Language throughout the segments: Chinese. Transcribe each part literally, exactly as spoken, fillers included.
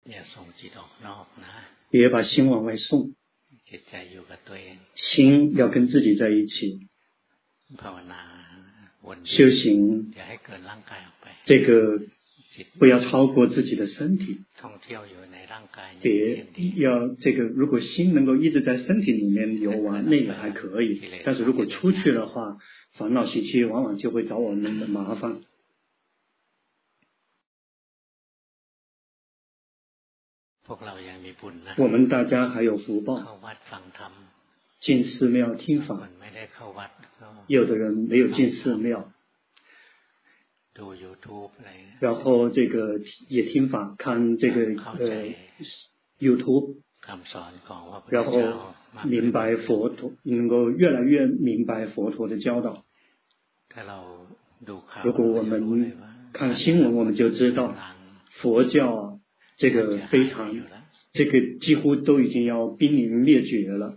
别把心往外送，心要跟自己在一起。修行这个不要超过自己的身体，别要这个，如果心能够一直在身体里面游玩，那个还可以，但是如果出去的话，烦恼习气往往就会找我们的麻烦。我们大家还有福报，进寺庙听法，有的人没有进寺庙，然后这个也听法，看这个呃 YouTube， 然后明白佛陀，能够越来越明白佛陀的教导。如果我们看新闻，我们就知道佛教这个非常，这个几乎都已经要濒临灭绝了。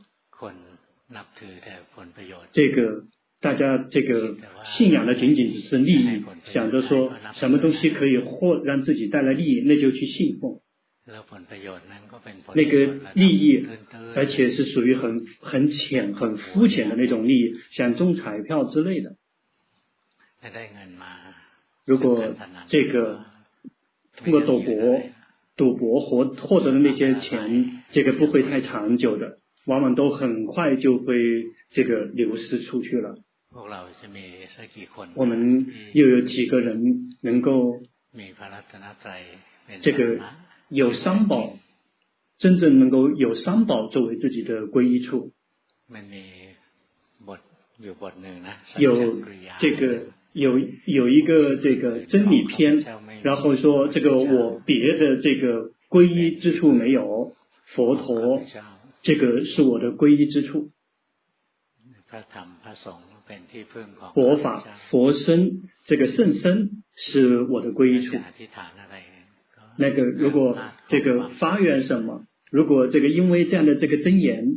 这个大家这个信仰的仅仅只是利益，想着说什么东西可以获让自己带来利益，那就去信奉。那个利益，而且是属于很很浅、很肤浅的那种利益，像中彩票之类的。如果这个通过赌博、赌博获获得的那些钱，这个不会太长久的，往往都很快就会这个流失出去了。我们又有几个人能够这个有三宝，真正能够有三宝作为自己的皈依处？有这个有有一个这个真理篇，然后说这个我别的这个皈依之处没有，佛陀这个是我的皈依之处。佛法、佛身、这个圣身是我的皈依处。那个如果这个发愿什么，如果这个因为这样的这个真言，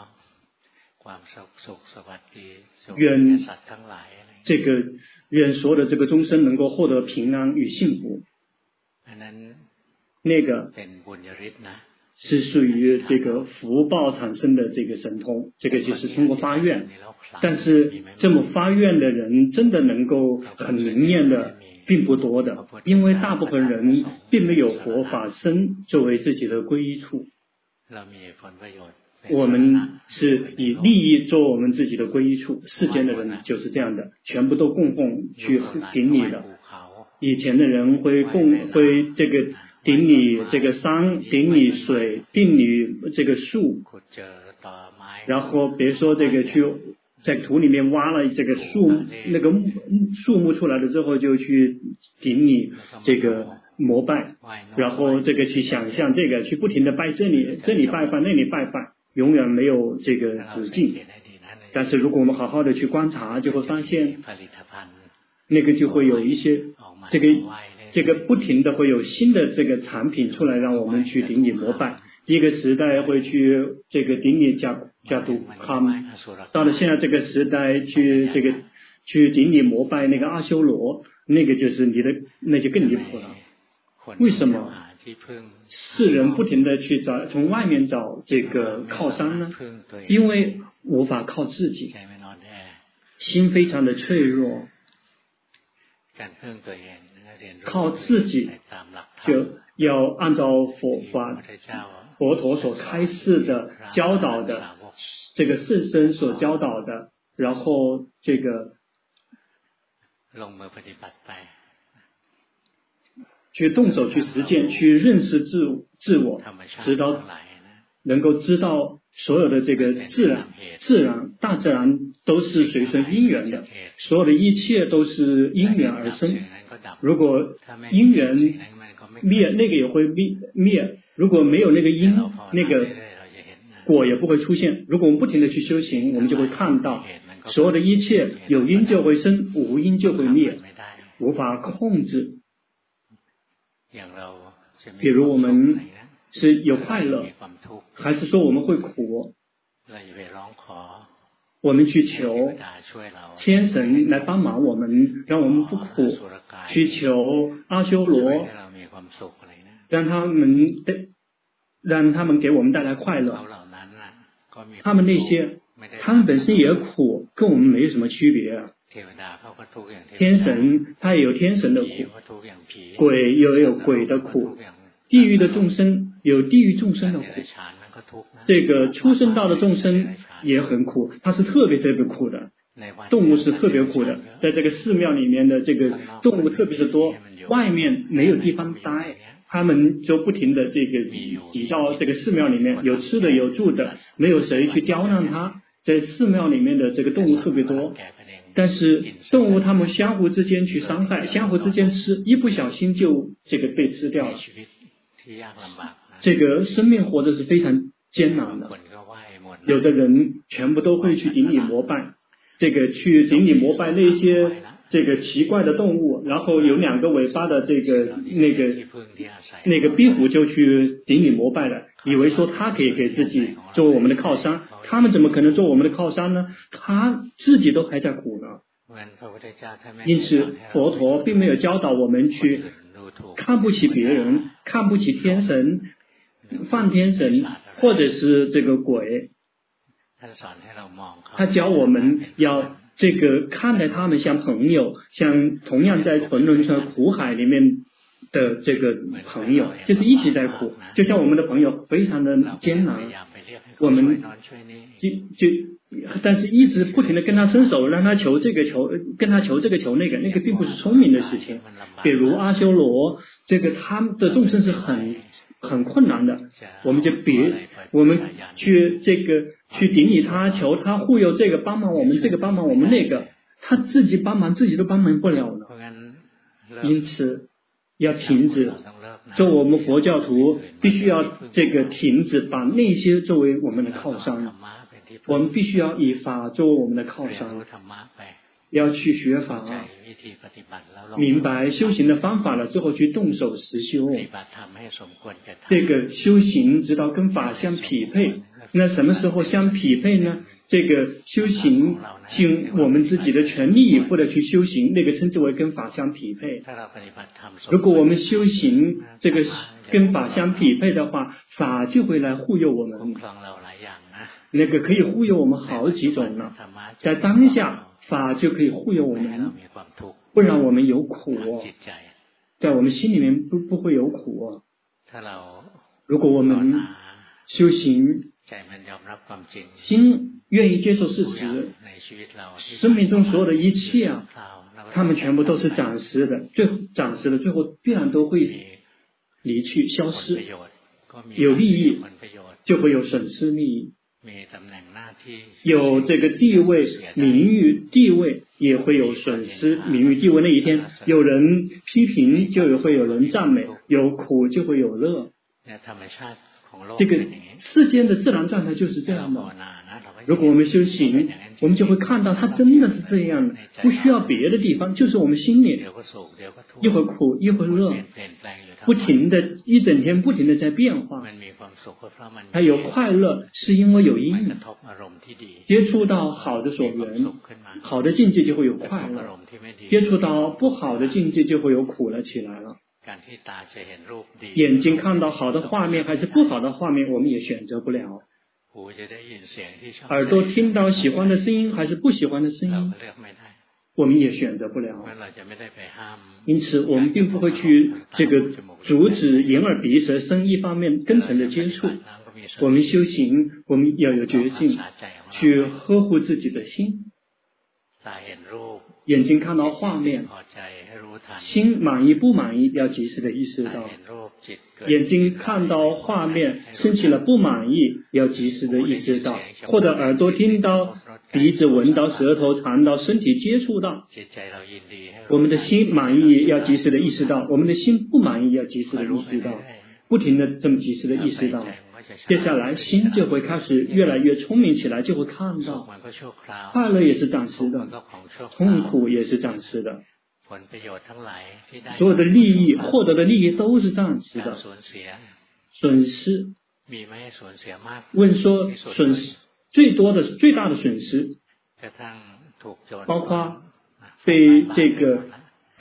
愿这个愿所有的这个众生能够获得平安与幸福，那个是属于这个福报产生的这个神通，这个就是通过发愿。但是这么发愿的人真的能够很灵验的并不多的，因为大部分人并没有佛法身作为自己的皈依处。我们是以利益做我们自己的皈依处，世间的人就是这样的，全部都供奉去顶礼的。以前的人会供会这个顶礼这个山，顶礼水，顶礼这个树，然后别说这个去在土里面挖了这个树那个树木出来了之后，就去顶礼这个膜拜，然后这个去想象这个去不停的拜这里这里拜拜那里拜拜，永远没有这个止境。但是如果我们好好的去观察，就会发现那个就会有一些这个这个不停的会有新的这个产品出来，让我们去顶礼膜拜。第一个时代会去这个顶礼加加杜康，到了现在这个时代去这个去顶礼膜拜那个阿修罗，那个就是你的那就更离谱了。为什么世人不停的去找从外面找这个靠山呢？因为无法靠自己，心非常的脆弱，靠自己就要按照佛法佛陀所开示的教导的这个圣身所教导的，然后这个去动手去实践，去认识自自我，知道能够知道所有的这个自然自然大自然都是随顺因缘的，所有的一切都是因缘而生。如果因缘灭，那个也会灭灭；如果没有那个因，那个果也不会出现。如果我们不停的去修行，我们就会看到所有的一切有因就会生，无因就会灭，无法控制。比如我们是有快乐，还是说我们会苦？我们去求天神来帮忙我们，让我们不苦，去求阿修罗让他们的让他们给我们带来快乐。他们那些他们本身也苦，跟我们没有什么区别啊。天神他也有天神的苦，鬼也有鬼的苦，地狱的众生有地狱众生的苦，这个出生道的众生也很苦，他是特别特别苦的。动物是特别苦的，在这个寺庙里面的这个动物特别的多，外面没有地方待，他们就不停的这个挤到这个寺庙里面，有吃的有住的，没有谁去刁难它。在寺庙里面的这个动物特别多，但是动物它们相互之间去伤害，相互之间吃，一不小心就这个被吃掉了。这个生命活着是非常艰难的，有的人全部都会去顶礼膜拜，这个去顶礼膜拜那些这个奇怪的动物，然后有两个尾巴的这个那个那个壁虎就去顶礼膜拜了，以为说他可以给自己作为我们的靠山，他们怎么可能做我们的靠山呢？他自己都还在苦呢。因此佛陀并没有教导我们去看不起别人，看不起天神、梵天神或者是这个鬼，他教我们要这个看待他们像朋友，像同样在沉沦在苦海里面的这个朋友，就是一起在苦，就像我们的朋友非常的艰难，我们就就但是一直不停的跟他伸手，让他求这个求，跟他求这个求那个，那个并不是聪明的事情。比如阿修罗，这个他们的众生是很很困难的，我们就别我们去这个去顶礼他，求他护佑这个帮忙我们，这个帮忙我们那个，他自己帮忙自己都帮忙不了了。因此要停止，做我们佛教徒必须要这个停止把那些作为我们的靠山，我们必须要以法作为我们的靠山，要去学法，明白修行的方法了之后去动手实修，这个修行直到跟法相匹配。那什么时候相匹配呢？这个修行尽我们自己的全力以赴的去修行，那个称之为跟法相匹配。如果我们修行这个跟法相匹配的话，法就会来护佑我们，那个可以护佑我们好几种呢。在当下法就可以护佑我们，不然我们有苦哦，在我们心里面不不会有苦哦。如果我们修行心愿意接受事实，生命中所有的一切啊，他们全部都是暂时的，最后暂时的，最后必然都会离去消失。有利益就会有损失利益，有这个地位名誉地位也会有损失名誉地位。那一天有人批评就有会有人赞美，有苦就会有乐。这个世间的自然状态就是这样的。如果我们修行，我们就会看到它真的是这样的，不需要别的地方，就是我们心里一会儿苦一会儿乐，不停的一整天不停的在变化。它有快乐是因为有因，接触到好的所缘，好的境界就会有快乐，接触到不好的境界就会有苦了起来了。眼睛看到好的画面还是不好的画面，我们也选择不了。耳朵听到喜欢的声音还是不喜欢的声音，我们也选择不了。因此我们并不会去这个阻止眼耳鼻舌身一方面根尘的接触。我们修行，我们要有决心去呵护自己的心。眼睛看到画面，心满意不满意要及时的意识到。眼睛看到画面升起了不满意要及时的意识到，或者耳朵听到，鼻子闻到，舌头尝到，身体接触到，我们的心满意要及时的意识到，我们的心不满意要及时的意识到，不停的这么及时的意识到。接下来心就会开始越来越聪明起来，就会看到快乐也是暂时的，痛苦也是暂时的，所有的利益获得的利益都是暂时的。损失，问说损失最多的最大的损失，包括被这个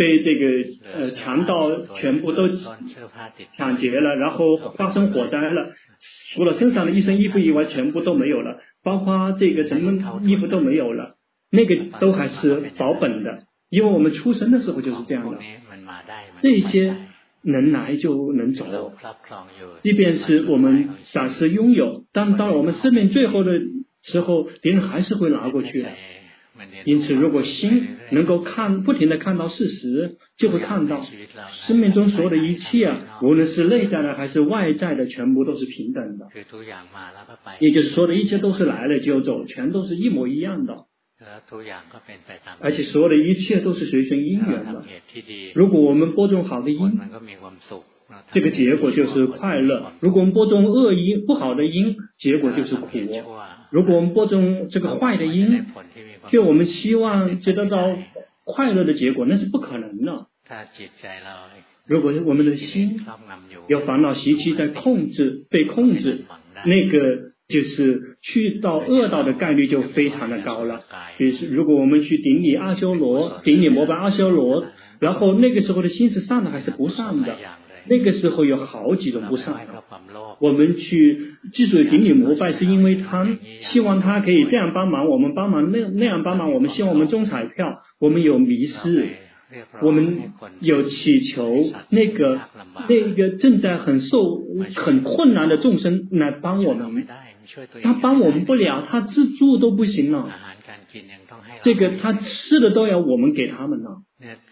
被这个呃强盗全部都抢劫了，然后发生火灾了，除了身上的一身衣服以外，全部都没有了，包括这个什么衣服都没有了，那个都还是保本的，因为我们出生的时候就是这样的，这些能来就能走，即便是我们暂时拥有，但到了我们生命最后的时候，别人还是会拿过去的。因此，如果心能够看，不停地看到事实，就会看到生命中所有的一切啊，无论是内在的还是外在的，全部都是平等的。也就是说的一切都是来了就走，全都是一模一样的。而且所有的一切都是随顺因缘的。如果我们播种好的因，这个结果就是快乐；如果我们播种恶因、不好的因，结果就是苦。如果我们播种这个坏的因，就我们希望得到快乐的结果，那是不可能的。如果是我们的心有烦恼习气在控制、被控制，那个就是去到恶道的概率就非常的高了。比如如果我们去顶礼阿修罗、顶礼摩拜阿修罗，然后那个时候的心是善的还是不善的？那个时候有好几种不善的。我们去之所以顶礼膜拜，是因为他希望他可以这样帮忙，我们帮忙那那样帮忙，我们希望我们中彩票，我们有迷失，我们有祈求那个那个正在很受很困难的众生来帮我们，他帮我们不了，他自助都不行了，这个他吃的都要我们给他们了。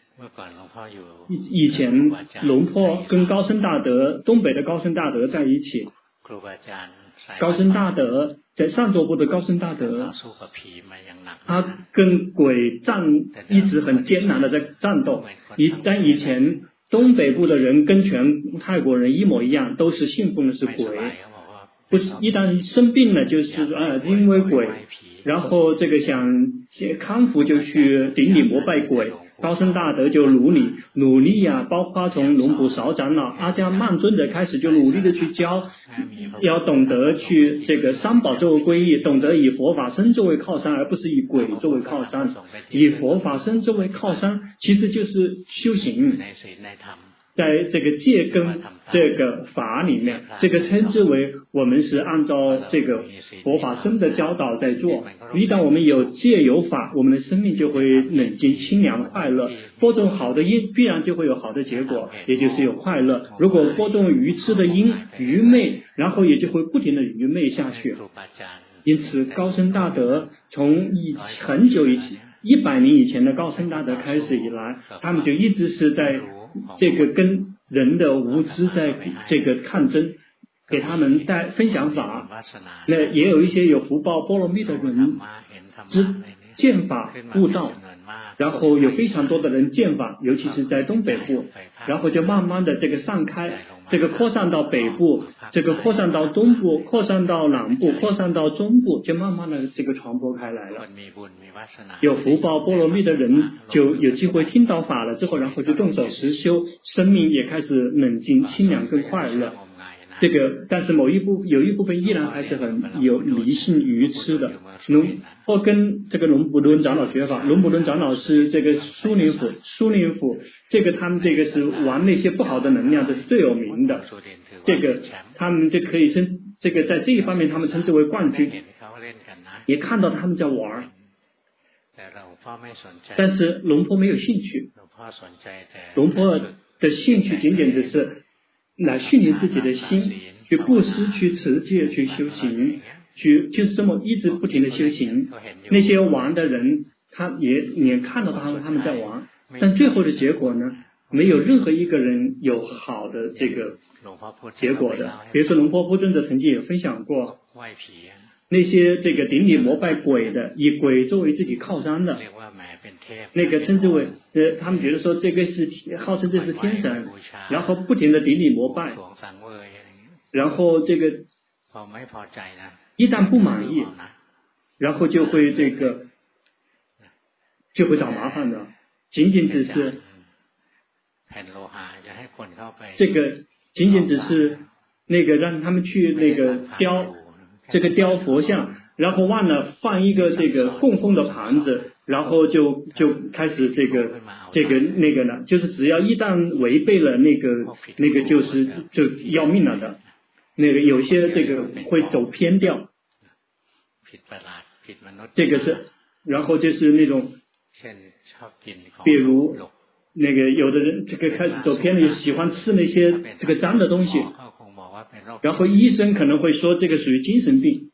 以前龙坡跟高僧大德，东北的高僧大德在一起，高僧大德在上座部的高僧大德，他跟鬼战一直很艰难的在战斗。一但以前东北部的人跟全泰国人一模一样，都是信奉的是鬼，不是一旦生病了就是啊因为鬼，然后这个想康复就去顶礼膜拜鬼。高僧大德就努力努力呀、啊，包括从龙普少长老、阿姜曼尊者开始，就努力的去教，要懂得去这个三宝作为皈依，懂得以佛法僧作为靠山，而不是以鬼作为靠山。以佛法僧作为靠山，其实就是修行。在这个戒跟这个法里面，这个称之为我们是按照这个佛法僧的教导在做。一旦我们有戒有法，我们的生命就会冷静清凉快乐。播种好的因，必然就会有好的结果，也就是有快乐。如果播种愚痴的因，愚昧，然后也就会不停的愚昧下去。因此高僧大德从以很久以前一百年以前的高僧大德开始以来，他们就一直是在这个跟人的无知在这个抗争，给他们带分享法。那也有一些有福报波罗蜜的人知见法悟道，然后有非常多的人见法，尤其是在东北部，然后就慢慢的这个散开，这个扩散到北部，这个扩散到东部，扩散到南部，扩散到中部，就慢慢的这个传播开来了。有福报波罗蜜的人就有机会听到法了之后，然后就动手实修，生命也开始冷静清凉更快乐。这个但是某一部有一部分依然还是很有迷信愚痴的。龙或跟这个龙普顿长老学法，龙普顿长老是这个苏林府，苏林府这个他们这个是玩那些不好的能量，这是最有名的。这个他们就可以称这个在这一方面他们称之为冠军，也看到他们在玩。但是龙婆没有兴趣，龙婆的兴趣仅仅只是来训练自己的心，去布施，去持戒，去修行，去就是这么一直不停的修行。那些玩的人，他也也看到他们他们在玩，但最后的结果呢，没有任何一个人有好的这个结果的。比如说龙婆夫尊者曾经也分享过，那些这个顶礼膜拜鬼的，以鬼作为自己靠山的，那个称之为呃，他们觉得说这个是号称这是天神，然后不停的顶礼膜拜，然后这个一旦不满意，然后就会这个就会找麻烦的。仅仅只是这个仅仅只是那个让他们去那个雕这个雕佛像，然后忘了放一个这个供奉的盘子， 然后就就开始这个这个那个呢，就是只要一旦违背了那个那个就是就要命了的，那个有些这个会走偏掉，这个是，然后就是那种，比如那个有的人这个开始走偏了，也喜欢吃那些这个脏的东西，然后医生可能会说这个属于精神病。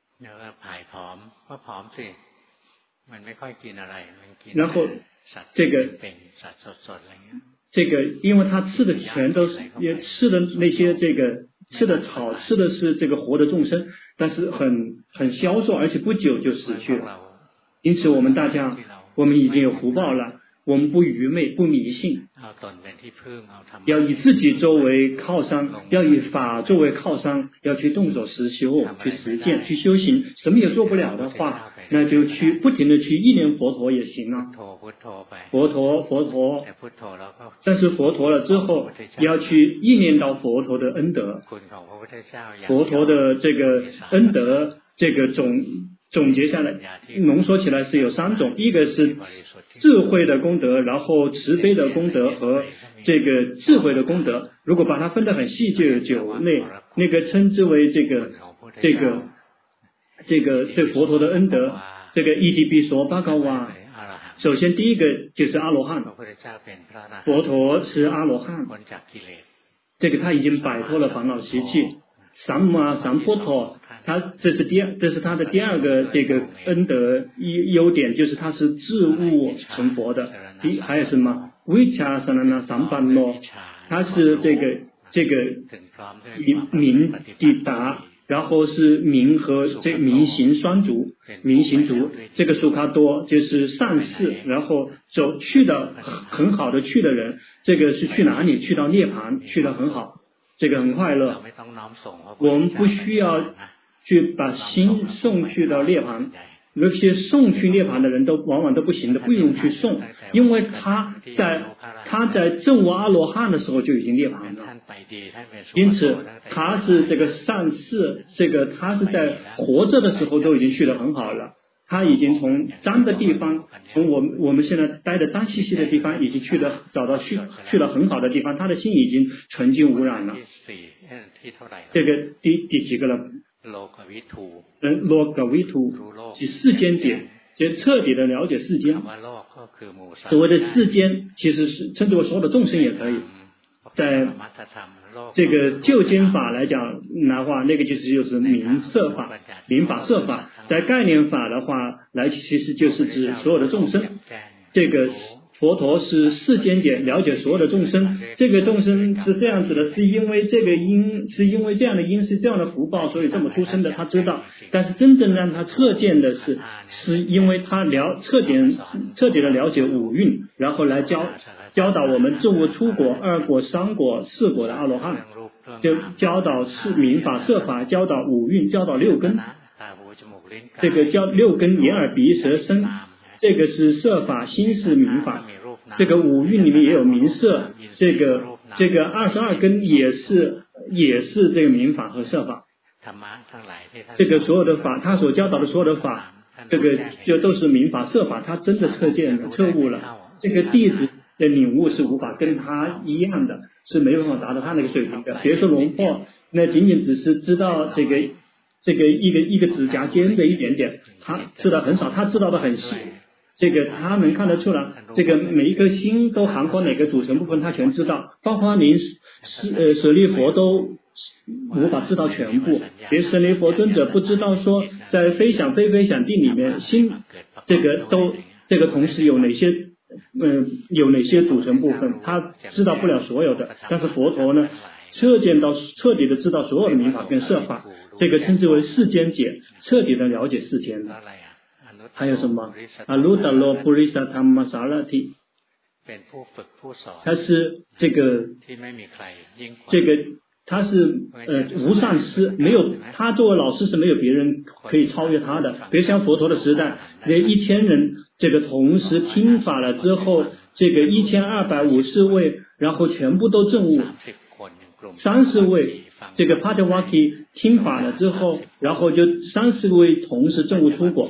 然后这个这个，因为他吃的全都是也吃的那些这个吃的草，吃的是这个活的众生，但是很很消瘦，而且不久就死去了。因此，我们大家我们已经有福报了。我们不愚昧，不迷信，要以自己作为靠山，要以法作为靠山，要去动手实修，去实践，去修行。什么也做不了的话，那就去不停的去意念佛陀也行啊。佛陀，佛陀，但是佛陀了之后，要去意念到佛陀的恩德，佛陀的这个恩德，这个总。总结下来，浓缩起来是有三种，一个是智慧的功德，然后慈悲的功德和这个智慧的功德。如果把它分得很细，就有九类，那个称之为这个这个这个这佛陀的恩德，这个伊迪比索巴高瓦。首先第一个就是阿罗汉，佛陀是阿罗汉，这个他已经摆脱了烦恼习气。三摩三波陀。他这是第二，这是他的第二个这个恩德优点，就是他是自悟成佛的。第还有什么？维恰萨那那三班罗，他是这个这个明抵达，然后是明和这明行双足，明行足这个苏卡多就是善事，然后走去的很好的去的人，这个是去哪里？去到涅槃，去得很好，这个很快乐。我们不需要去把心送去到涅槃，那些送去涅槃的人都往往都不行的，不用去送，因为他在他在证悟阿罗汉的时候就已经涅槃了，因此他是这个善事，这个他是在活着的时候都已经去得很好了，他已经从脏的地方，从我们我们现在待的脏兮兮的地方，已经去了找到去去了很好的地方，他的心已经纯净无染了。这个第第几个了？嗯，罗格维图即世间解，即彻底的了解世间。所谓的世间，其实是称之为所有的众生也可以。在这个究竟法来讲的话，那个就是就是明色法、明法色法。在概念法的话来，其实就是指所有的众生。这个佛陀是世间解，了解所有的众生。这个众生是这样子的，是因为这个因，是因为这样的因，是这样的福报，所以这么出生的。他知道，但是真正让他彻见的是，是因为他了彻底彻底的了解五蕴，然后来教教导我们证悟出果、二果、三果、四果的阿罗汉，就教导是明法、色法，教导五蕴，教导六根。这个教六根眼耳鼻舌身。这个是色法，心是明法。这个五蕴里面也有明色，这个这个二十二根也是也是这个明法和色法。这个所有的法，他所教导的所有的法，这个就都是明法色法，他真的彻见了、彻悟了。这个弟子的领悟是无法跟他一样的，是没办法达到他那个水平的。别说龙破，那仅仅只是知道这个这个一个一个指甲尖的一点点，他知道很少，他知道的很细。这个他能看得出来，这个每一颗心都含括哪个组成部分，他全知道，包括连是呃舍利佛都无法知道全部，连舍利佛尊者不知道说在非想非非想定里面心这个都这个同时有哪些嗯、呃、有哪些组成部分，他知道不了所有的，但是佛陀呢彻见到彻底的知道所有的明法跟色法，这个称之为世间解，彻底的了解世间的。还有什么？阿鲁达罗布里萨塔玛萨拉提，他是这个这个他是呃无上师，没有他作为老师是没有别人可以超越他的。别像佛陀的时代，那一千人这个同时听法了之后，这个一千二百五十位，然后全部都证悟。三十位这个帕特瓦基听法了之后，然后就三十位同时证悟出果。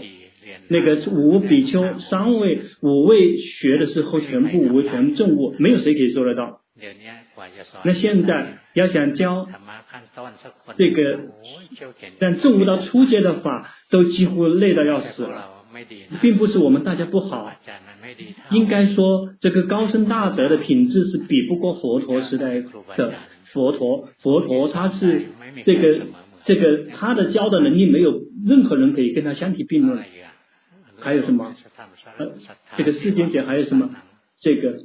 那个五比丘、三位、五位学的时候全部无权证悟，没有谁可以做得到。那现在要想教这个，但证悟到初阶的法，都几乎累得要死了。并不是我们大家不好，应该说这个高僧大德的品质是比不过佛陀时代的佛陀。佛陀他是这个这个他的教的能力没有任何人可以跟他相提并论。还有什么？呃，这个世间界还有什么？这个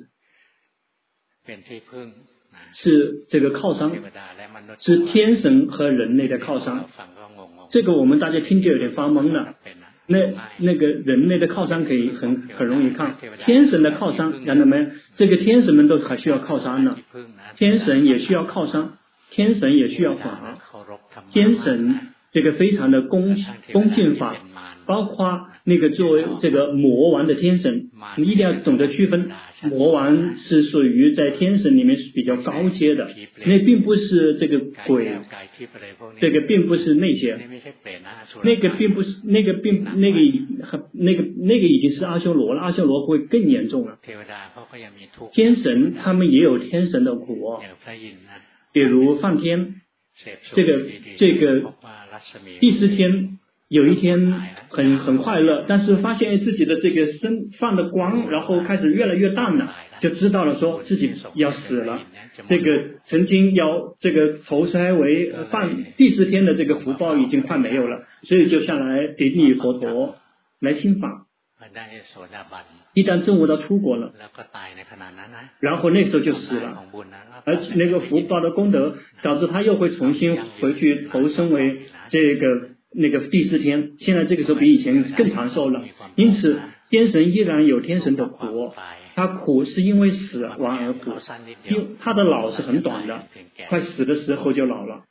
是这个靠山，是天神和人类的靠山。这个我们大家听就有点发懵了。那那个人类的靠山可以很很容易看，天神的靠山，看到没？这个天神们都还需要靠山呢，天神也需要靠山，天神也需要法，天神这个非常的恭恭敬法，包括那个作为这个魔王的天神，你一定要懂得区分。魔王是属于在天神里面是比较高阶的，那并不是这个鬼，这个并不是那些，那个并不是那个并那个那个那个已经是阿修罗了，阿修罗会更严重了。天神他们也有天神的苦哦，比如梵天，这个这个第四天。有一天很很快乐，但是发现自己的这个身放的光，然后开始越来越淡了，就知道了说自己要死了。这个曾经要这个投胎为放第四天的这个福报已经快没有了，所以就下来顶礼佛陀来听法。一旦证悟到出国了，然后那时候就死了，而且那个福报的功德导致他又会重新回去投生为这个。那个第四天，现在这个时候比以前更长寿了，因此天神依然有天神的苦，他苦是因为死亡而苦，因为他的老是很短的，快死的时候就老了。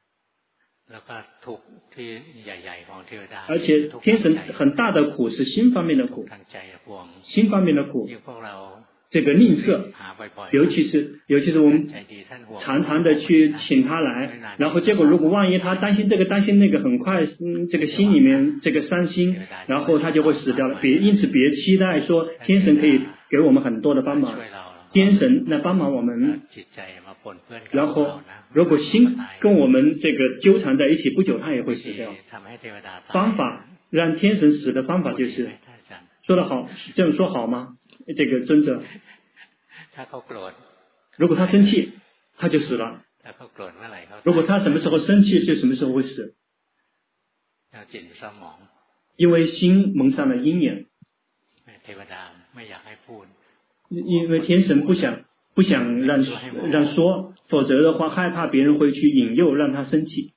而且天神很大的苦是心方面的苦，心方面的苦。这个吝啬，尤其是尤其是我们常常的去请他来，然后结果如果万一他担心这个担心那个，很快嗯这个心里面这个伤心，然后他就会死掉了。别因此别期待说天神可以给我们很多的帮忙，天神来帮忙我们，然后如果心跟我们这个纠缠在一起，不久他也会死掉。方法让天神死的方法就是说得好，这样说好吗？这个尊者，如果他生气，他就死了；如果他什么时候生气，就什么时候会死。因为心蒙上了阴眼，因为天神不想不想让让说，否则的话害怕别人会去引诱让他生气。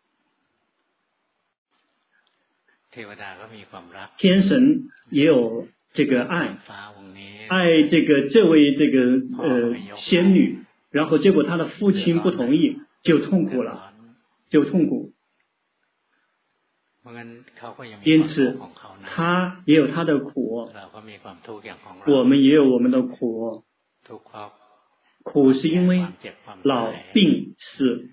天神也有这个爱，爱这个这位这个呃仙女，然后结果她的父亲不同意，就痛苦了，就痛苦。因此，他也有他的苦，我们也有我们的苦。苦是因为老病死。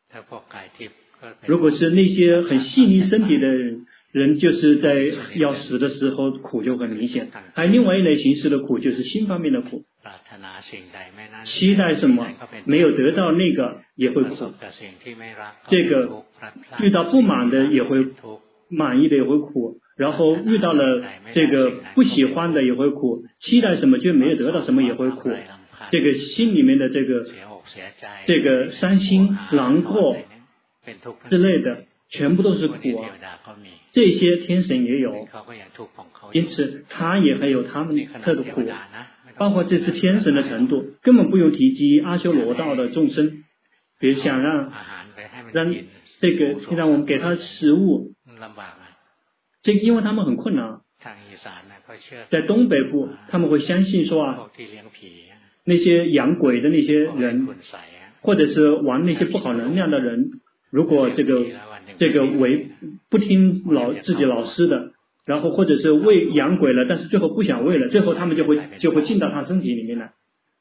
如果是那些很细腻身体的人。人就是在要死的时候苦就很明显，还有另外一类形式的苦就是心方面的苦，期待什么没有得到那个也会苦，这个遇到不满的也会满意的也会苦，然后遇到了这个不喜欢的也会苦，期待什么就没有得到什么也会苦，这个心里面的这个这个伤心难过之类的全部都是苦啊，这些天神也有，因此他也还有他们特的苦，包括这次天神的程度，根本不用提及阿修罗道的众生，比如想让让这个让我们给他食物，这个因为他们很困难，在东北部他们会相信说啊，那些养鬼的那些人，或者是玩那些不好能量的人，如果这个这个为不听老自己老师的，然后或者是喂养鬼了，但是最后不想喂了，最后他们就会就会进到他身体里面来，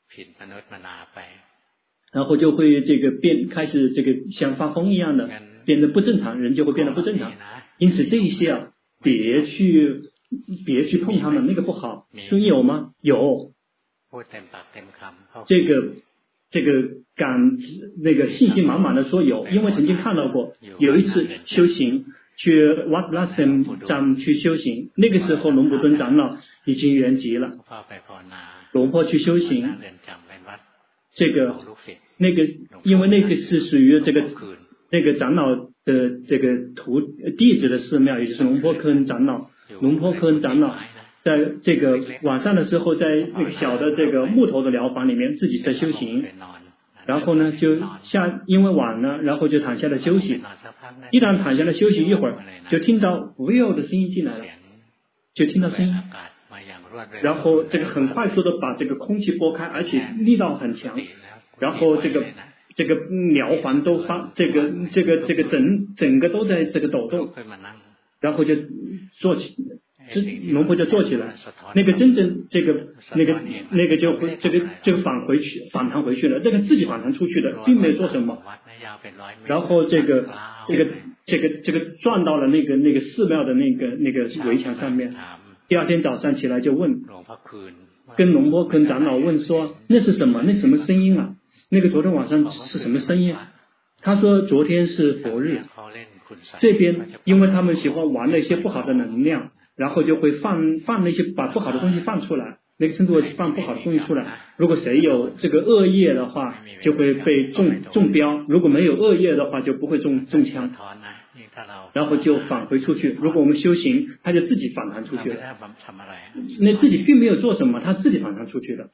然后就会这个变开始这个像发疯一样的变得不正常，人就会变得不正常。因此这一些啊，别去别去碰他们，那个不好。说有吗？有。这个这个感那个信心满满的说有，因为曾经看到过，有一次修行去 Wat Lassem 站去修行，那个时候龙普顿长老已经圆寂了，龙婆去修行，这个那个因为那个是属于这个那个长老的这个徒弟子的寺庙，也就是龙婆科恩长老，龙婆科恩长老在这个晚上的时候，在那个小的这个木头的疗房里面自己在修行，然后呢就下因为晚了，然后就躺下来休息，一旦躺下来休息一会儿，就听到 Will 的声音进来了，就听到声音，然后这个很快速的把这个空气拨开，而且力道很强，然后这个这个疗房都发这个这个这个整整个都在这个抖动，然后就坐起。这龙婆就坐起来，那个真正这个那个那个就会这个这个返回去反弹回去了，这个自己反弹出去的，并没有做什么。然后这个这个这个这个撞到了那个那个寺庙的那个那个围墙上面。第二天早上起来就问，跟龙婆跟长老问说那是什么？那什么声音啊？那个昨天晚上是什么声音？他说昨天是佛日，这边因为他们喜欢玩那些不好的能量。然后就会放放那些把不好的东西放出来，那个称作放不好的东西出来。如果谁有这个恶业的话，就会被中中标；如果没有恶业的话，就不会中中枪。然后就返回出去。如果我们修行，他就自己反弹出去了。那自己并没有做什么，他自己反弹出去了。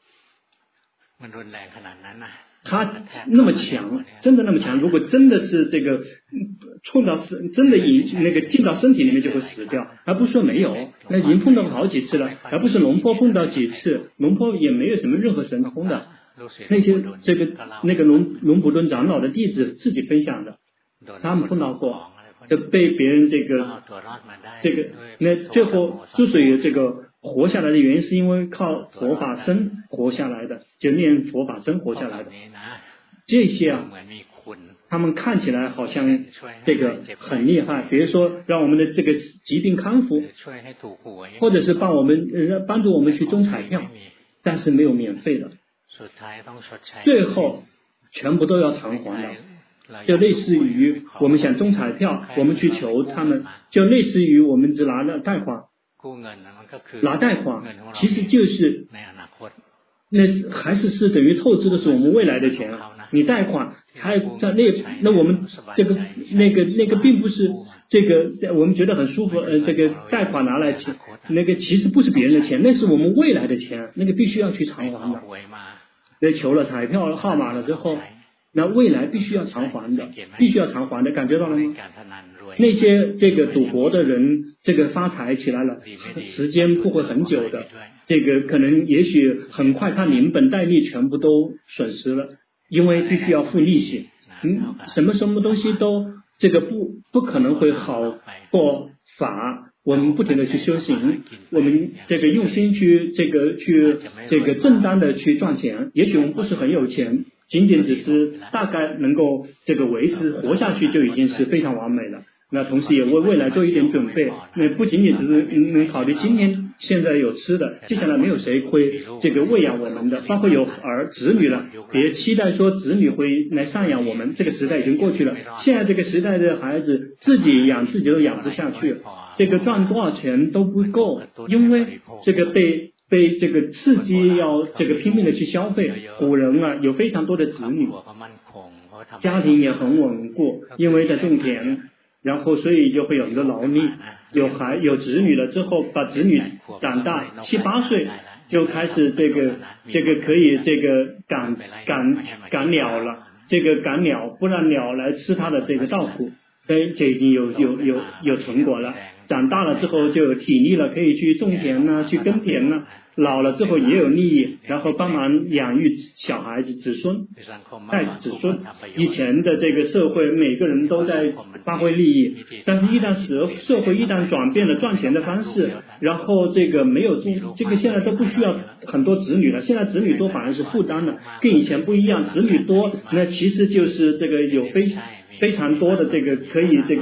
他那么强，真的那么强。如果真的是这个冲到身，真的引那个进到身体里面就会死掉，而不是说没有。那已经碰到过好几次了，而不是龙婆碰到几次，龙婆也没有什么任何神通的。那些这个那个龙龙普顿长老的弟子自己分享的，他们碰到过，就被别人这个这个那最后之所以这个。活下来的原因是因为靠佛法僧活下来的，就念佛法僧活下来的。这些啊，他们看起来好像这个很厉害，比如说让我们的这个疾病康复，或者是帮我们帮助我们去中彩票，但是没有免费的，最后全部都要偿还的。就类似于我们想中彩票，我们去求他们，就类似于我们只拿了贷款。拿贷款其实就是那是还是是等于透支的是我们未来的钱。你贷款还在那那我们这个那个那个并不是这个我们觉得很舒服呃这个贷款拿来钱那个其实不是别人的钱，那是我们未来的钱，那个必须要去偿还的。那求了彩票号码了之后，那未来必须要偿还的，必须要偿还的，感觉到了吗？那些这个赌博的人，这个发财起来了，时间不会很久的，这个可能也许很快他连本带利全部都损失了，因为必须要付利息。嗯，什么什么东西都这个不不可能会好过法。我们不停的去修行，我们这个用心去这个去这个正当的去赚钱，也许我们不是很有钱，仅仅只是大概能够这个维持活下去就已经是非常完美了。那同时也为未来做一点准备，那不仅仅只是能考虑今天现在有吃的，接下来没有谁会这个喂养我们的，包括有儿子女了，别期待说子女会来赡养我们，这个时代已经过去了。现在这个时代的孩子自己养自己都养不下去，这个赚多少钱都不够，因为这个被被这个刺激要这个拼命的去消费。古人啊有非常多的子女，家庭也很稳固，因为在种田。然后，所以就会有一个劳力，有孩有子女了之后，把子女长大七八岁就开始这个这个可以这个赶赶赶鸟了，这个赶鸟不让鸟来吃它的这个稻谷，哎，这已经有有有有成果了。长大了之后就有体力了，可以去种田呢，去耕田呢。老了之后也有利益，然后帮忙养育小孩子、子孙、带子孙。以前的这个社会，每个人都在发挥利益，但是一旦社社会一旦转变了赚钱的方式，然后这个没有这个现在都不需要很多子女了，现在子女多反而是负担了，跟以前不一样。子女多，那其实就是这个有非非常多的这个可以这个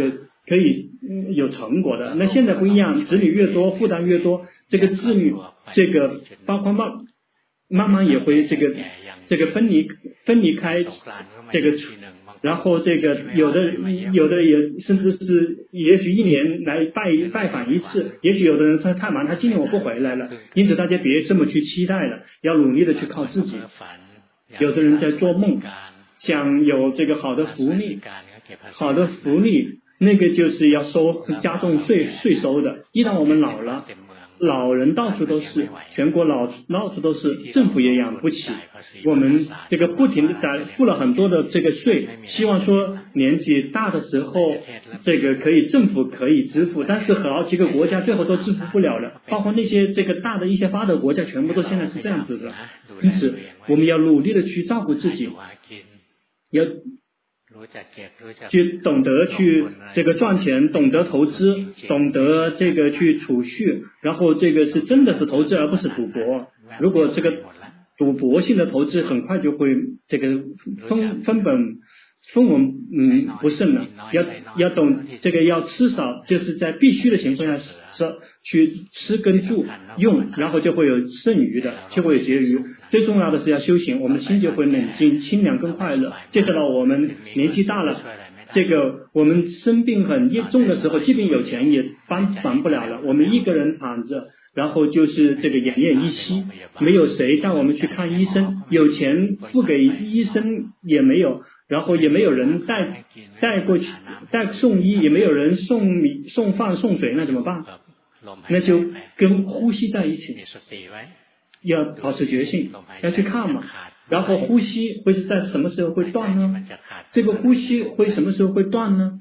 可以有成果的。那现在不一样，子女越多，负担越多，这个子女这个包括慢慢慢也会这个这个分离分离开这个。然后这个有的有的也甚至是也许一年来拜拜访一次，也许有的人他太忙，他今年我不回来了，因此大家别这么去期待了，要努力的去靠自己。有的人在做梦，想有这个好的福利，好的福利那个就是要收加重税税收的。一旦我们老了，老人到处都是，全国老到处都是，政府也养不起。我们这个不停的在付了很多的这个税，希望说年纪大的时候，这个可以政府可以支付，但是好几个国家最后都支付不了了，包括那些这个大的一些发达国家，全部都现在是这样子的。因此，我们要努力的去照顾自己，要去懂得去这个赚钱，懂得投资，懂得这个去储蓄，然后这个是真的是投资而不是赌博。如果这个赌博性的投资很快就会这个分分本分文嗯不剩了，要要懂这个要吃少，就是在必须的情况下吃去吃跟住用，然后就会有剩余的，就会有结余。最重要的是要修行，我们心就会冷静、清凉跟快乐。接着呢，我们年纪大了，这个我们生病很严重的时候，即便有钱也帮帮不了了。我们一个人躺着，然后就是这个奄奄一息，没有谁带我们去看医生，有钱付给医生也没有，然后也没有人带带过去带送医，也没有人送米送饭送水，那怎么办？那就跟呼吸在一起。要保持决心，要去看嘛。然后呼吸会是在什么时候会断呢？这个呼吸会什么时候会断呢？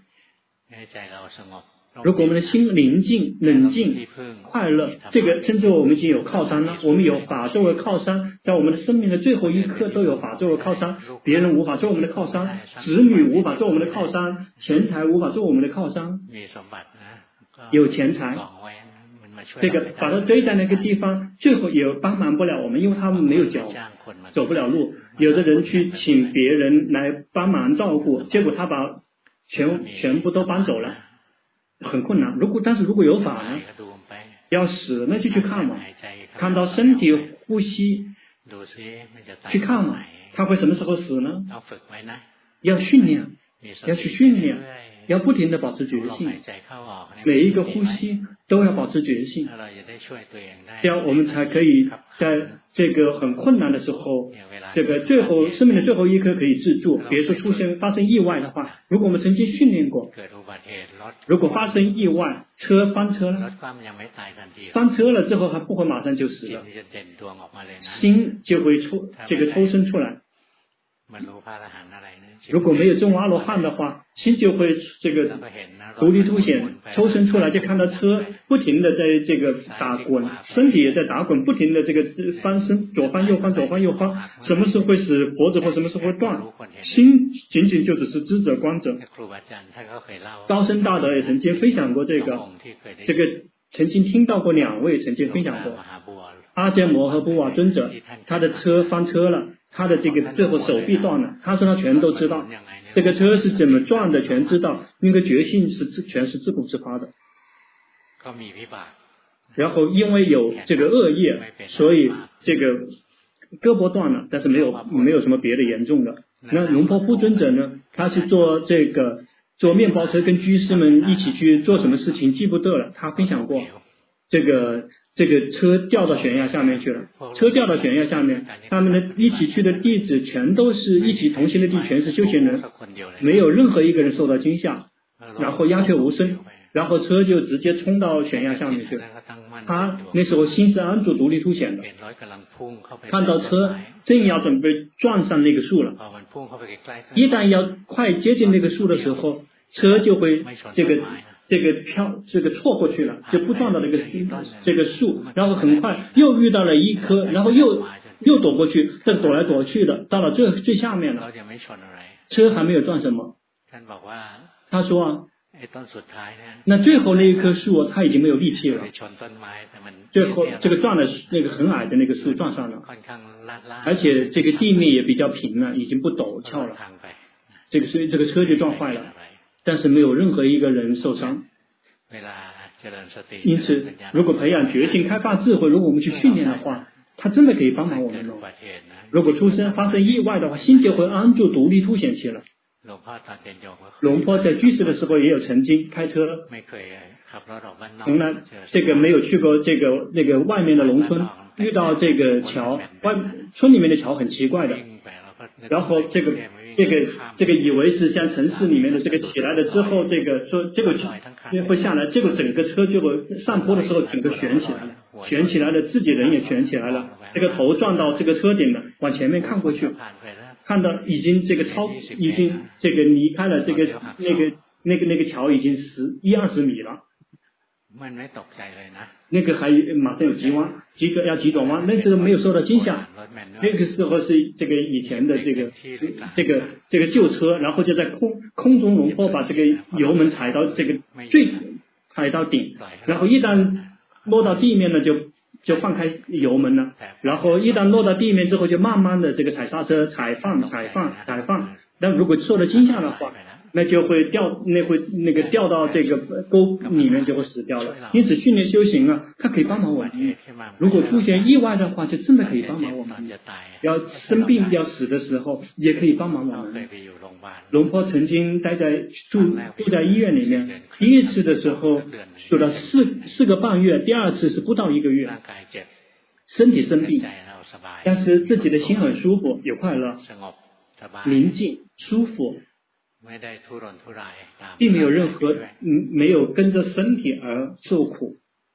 如果我们的心宁静、冷静、快乐，这个称之为我们已经有靠山了。我们有法作为靠山，在我们的生命的最后一刻都有法作为靠山。别人无法做我们的靠山，子女无法做我们的靠山，钱财无法做我们的靠山。有钱财。这个把它堆在那个地方，最后也帮忙不了我们，因为他们没有脚，走不了路。有的人去请别人来帮忙照顾，结果他把全全部都搬走了，很困难。如果但是如果有法呢，要死那就去看嘛，看到身体呼吸，去看嘛，他会什么时候死呢？要训练，要去训练。要不停的保持决心，每一个呼吸都要保持决心，这样我们才可以在这个很困难的时候，这个最后生命的最后一刻可以自助。比如说出现发生意外的话，如果我们曾经训练过，如果发生意外，车翻车了，翻车了之后还不会马上就死了，心就会抽这个抽身出来。如果没有证阿罗汉的话，心就会这个独立凸显抽身出来，就看到车不停的在这个打滚，身体也在打滚，不停的这个翻身，左翻右翻，左翻右翻，什么时候会使脖子或什么时候会断？心仅仅就只是知者观者。高僧大德也曾经分享过这个，这个曾经听到过两位曾经分享过，阿迦摩诃波瓦尊者，他的车翻车了。他的这个最后手臂断了，他说他全都知道，这个车是怎么转的全知道，那个觉性是自全是自顾自发的。然后因为有这个恶业，所以这个胳膊断了，但是没有没有什么别的严重的。那龙婆布尊者呢，他是做这个做面包车，跟居士们一起去做什么事情记不得了，他分享过这个。这个车掉到悬崖下面去了，车掉到悬崖下面，他们的一起去的弟子全都是一起同行的弟子，全是修行人，没有任何一个人受到惊吓，然后鸦雀无声，然后车就直接冲到悬崖下面去了。他那时候心是安住独立凸显的，看到车正要准备撞上那个树了，一旦要快接近那个树的时候，车就会这个这个飘这个错过去了，就不撞到那个这个树，然后很快又遇到了一棵，然后又又躲过去，再躲来躲去的，到了最最下面了，车还没有撞什么。他说啊，那最后那一棵树他已经没有力气了，最后这个撞了那个很矮的那个树撞上了，而且这个地面也比较平了，已经不陡峭了，这个所以这个车就撞坏了。 但是没有任何一个人受伤。因此，如果培养决心、开发智慧，如果我们去训练的话，它真的可以帮忙我们哦。如果出生发生意外的话，心就会安住、独立凸显起来。龙坡在居士的时候也有曾经开车，从来这个没有去过这个那个外面的农村，遇到这个桥，外村里面的桥很奇怪的，然后这个这个这个以为是像城市里面的这个起来了之后，这个说这个会下来，结果整个车就会上坡的时候整个悬起来了，悬起来了，自己人也悬起来了，这个头撞到这个车顶了，往前面看过去，看到已经这个超已经这个离开了这个那个那个那个桥已经十一二十米了。那个还马上有急弯，急个要急转弯，那时候没有受到惊吓。那个时候是这个以前的这个这个这个旧车，然后就在空空中龙坡把这个油门踩到这个最踩到顶，然后一旦落到地面呢，就就放开油门了，然后一旦落到地面之后，就慢慢的这个踩刹车，踩放踩放踩放。但如果受了惊吓的话，那就会掉，那会那个掉到这个沟里面就会死掉了。因此训练修行啊，它可以帮忙我们。如果出现意外的话，就真的可以帮忙我们。要生病要死的时候，也可以帮忙我们。龙坡曾经待在住住在医院里面，第一次的时候住了四四个半月，第二次是不到一个月，身体生病，但是自己的心很舒服，有快乐，宁静舒服。并没有任何嗯没有跟着身体而受苦。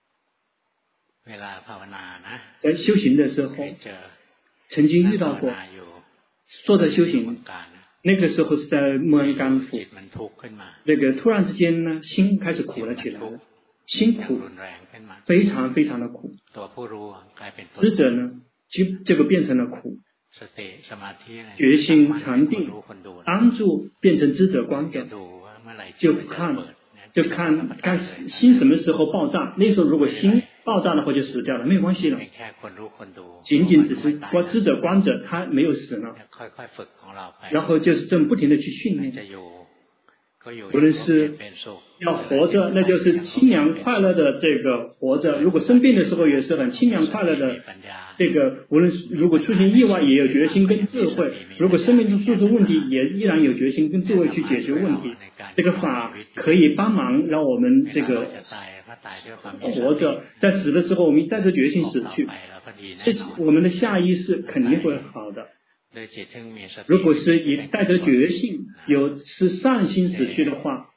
在修行的时候，曾经遇到过，坐在修行，那个时候是在莫安甘府，那个突然之间呢，心开始苦了起来了，心苦，非常非常的苦。知者呢，就这个变成了苦。决心禅定安住变成知者观者，就看就看看心什么时候爆炸，那时候如果心爆炸的话就死掉了，没有关系了，仅仅只是观知者观者他没有死了，然后就是这么不停的去训练，无论是要活着，那就是清凉快乐的这个活着，如果生病的时候也是很清凉快乐的这个，无论如果出现意外也有决心跟智慧，如果生命中出现问题也依然有决心跟智慧去解决问题。这个法可以帮忙让我们这个活着，在死的时候我们带着决心死去，这我们的下意识肯定会好的。如果是以带着决心有是善心死去的话，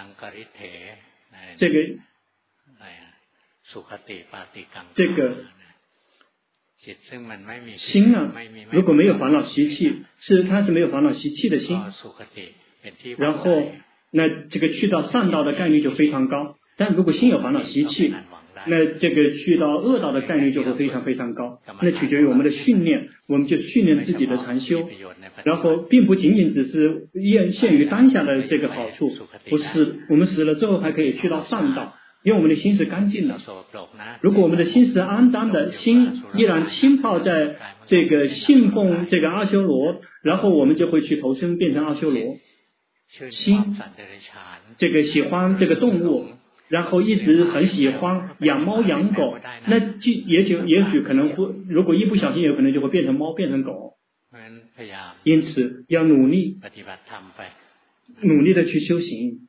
这个这个心呢，如果没有烦恼习气，是它是没有烦恼习气的心，然后那这个去到善道的概率就非常高。但如果心有烦恼习气，那这个去到恶道的概率就会非常非常高。那取决于我们的训练，我们就训练自己的禅修，然后并不仅仅只是限于当下的这个好处，不是我们死了之后还可以去到善道。因为我们的心是干净的，如果我们的心是肮脏的，心依然浸泡在这个信奉这个阿修罗，然后我们就会去投生变成阿修罗。心这个喜欢这个动物，然后一直很喜欢养猫养狗，那就也许也许可能会，如果一不小心有可能就会变成猫变成狗。因此要努力努力的去修行，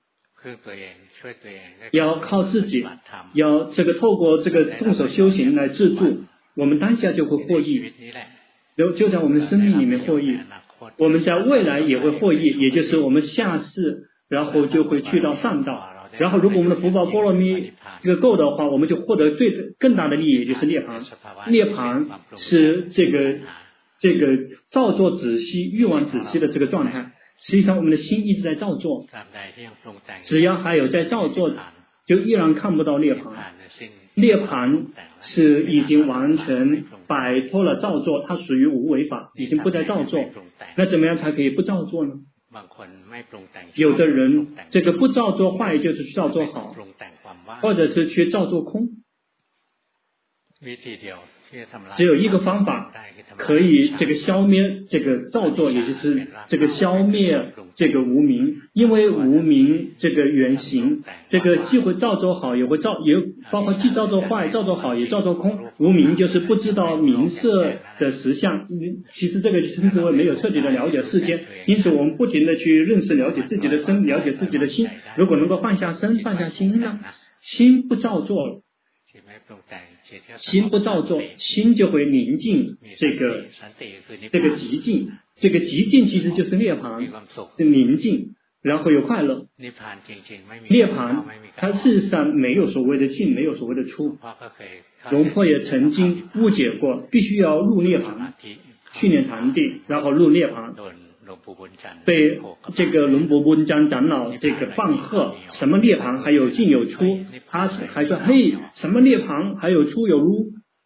要靠自己，要这个透过这个动手修行来自助，我们当下就会获益，就就在我们生命里面获益，我们在未来也会获益，也就是我们下世然后就会去到上道，然后如果我们的福报波罗蜜这个够的话，我们就获得最更大的利益，也就是涅槃。涅槃是这个这个造作止息欲望止息的这个状态，实际上我们的心一直在造作，只要还有在造作，就依然看不到涅槃。涅槃是已经完全摆脱了造作，它属于无为法，已经不再造作。那怎么样才可以不造作呢？有的人这个不造作坏就是去造作好，或者是去造作空。 只有一个方法可以这个消灭这个造作，也就是这个消灭这个无明，因为无明这个原型，这个既会造作好，也会造，也包括既造作坏，造作好也造作空。无明就是不知道名色的实相，其实这个称之为没有彻底的了解世间。因此我们不停的去认识了解自己的身，了解自己的心。如果能够放下身，放下心呢，心不造作了。心不造作，心就会宁静，这个这个极静，这个极静其实就是涅槃，是宁静，然后有快乐。涅槃它事实上没有所谓的进，没有所谓的出。龙婆也曾经误解过，必须要入涅槃，训练禅定，然后入涅槃。被这个伦勃温江长老这个棒喝，什么涅槃还有进有出，他还说嘿，什么涅槃还有出有入？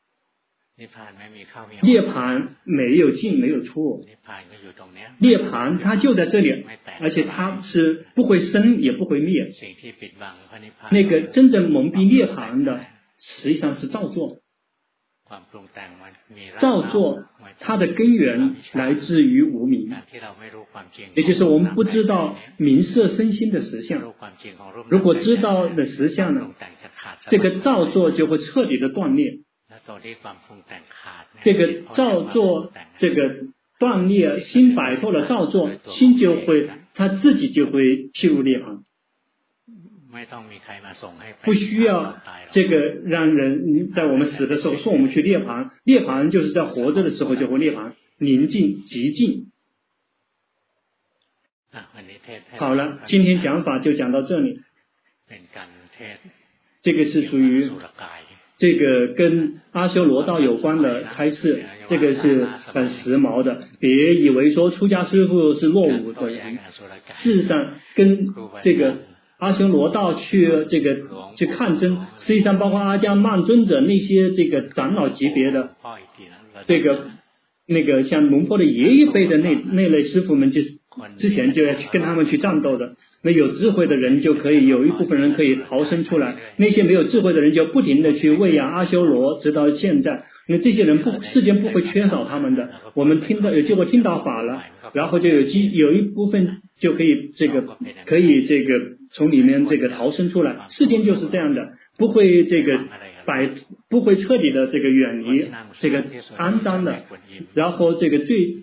涅槃没有进没有出，涅槃它就在这里，而且它是不会生也不会灭。那个真正蒙蔽涅槃的，实际上是造作。造作它的根源来自于无明，也就是我们不知道名色身心的实相。如果知道的实相呢，这个造作就会彻底的断裂。这个造作这个断裂，心摆脱了造作，心就会他自己就会进入涅槃。不需要这个让人在我们死的时候送我们去涅槃，涅槃就是在活着的时候就会涅槃，宁静极静。好了，今天讲法就讲到这里。这个是属于这个跟阿修罗道有关的开示，这个是很时髦的，别以为说出家师父是落伍的人，事实上跟这个阿修罗道去这个去抗争，实际上包括阿姜曼尊者那些这个长老级别的，这个那个像龙婆的爷爷辈的那那类师傅们，就之前就要去跟他们去战斗的。那有智慧的人就可以有一部分人可以逃生出来，那些没有智慧的人就不停的去喂养阿修罗，直到现在。那这些人不世间不会缺少他们的，我们听到有结果听到法了，然后就有机有一部分就可以这个可以这个从里面这个逃生出来。世间就是这样的，不会这个摆不会彻底的这个远离这个肮脏的，然后这个最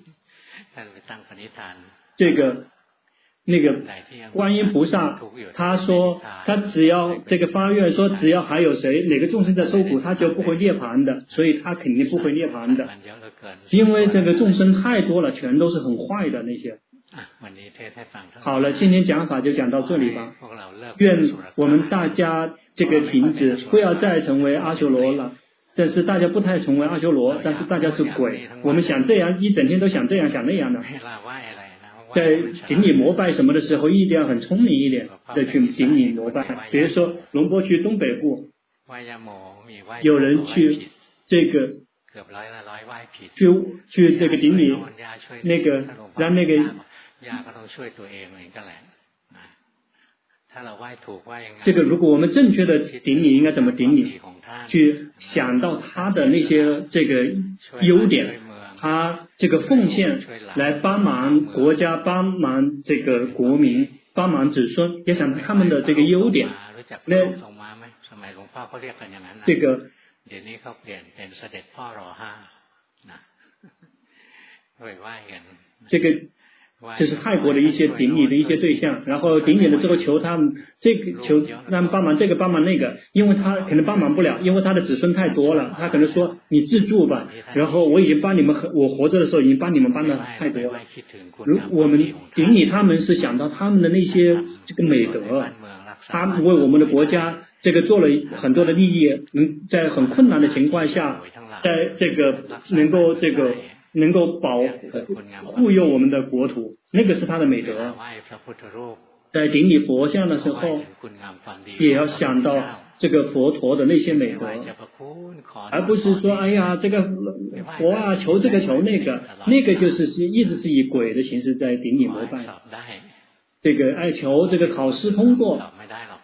这个那个观音菩萨他说他只要这个发愿说只要还有谁哪个众生在受苦，他就不会涅槃的，所以他肯定不会涅槃的，因为这个众生太多了，全都是很坏的那些。好了，今天讲法就讲到这里吧，愿我们大家这个停止，不要再成为阿修罗了。但是大家不太成为阿修罗，但是大家是鬼，我们想这样一整天都想这样想那样的，在顶礼膜拜什么的时候一定要很聪明一点的去顶礼膜拜。比如说龙波去东北部，有人去这个去去这个顶礼那个让那个这个如果我们正确的顶礼应该怎么顶礼，去想到他的那些这个优点，他这个奉献来帮忙国家，帮忙这个国民，帮忙子孙，也想到他们的这个优点。那这个这个这是泰国的一些顶礼的一些对象，然后顶礼了之后求他们这个求让帮忙这个帮忙那个，因为他可能帮忙不了，因为他的子孙太多了，他可能说你自助吧，然后我已经帮你们我活着的时候已经帮你们帮的太多了。如我们顶礼他们是想到他们的那些这个美德，他们为我们的国家这个做了很多的利益，能在很困难的情况下，在这个能够这个能够保护佑我们的国土，那个是他的美德。在顶礼佛像的时候，也要想到这个佛陀的那些美德，而不是说哎呀这个佛啊求这个求那个，那个就是是一直是以鬼的形式在顶礼膜拜。这个爱求这个考试通过，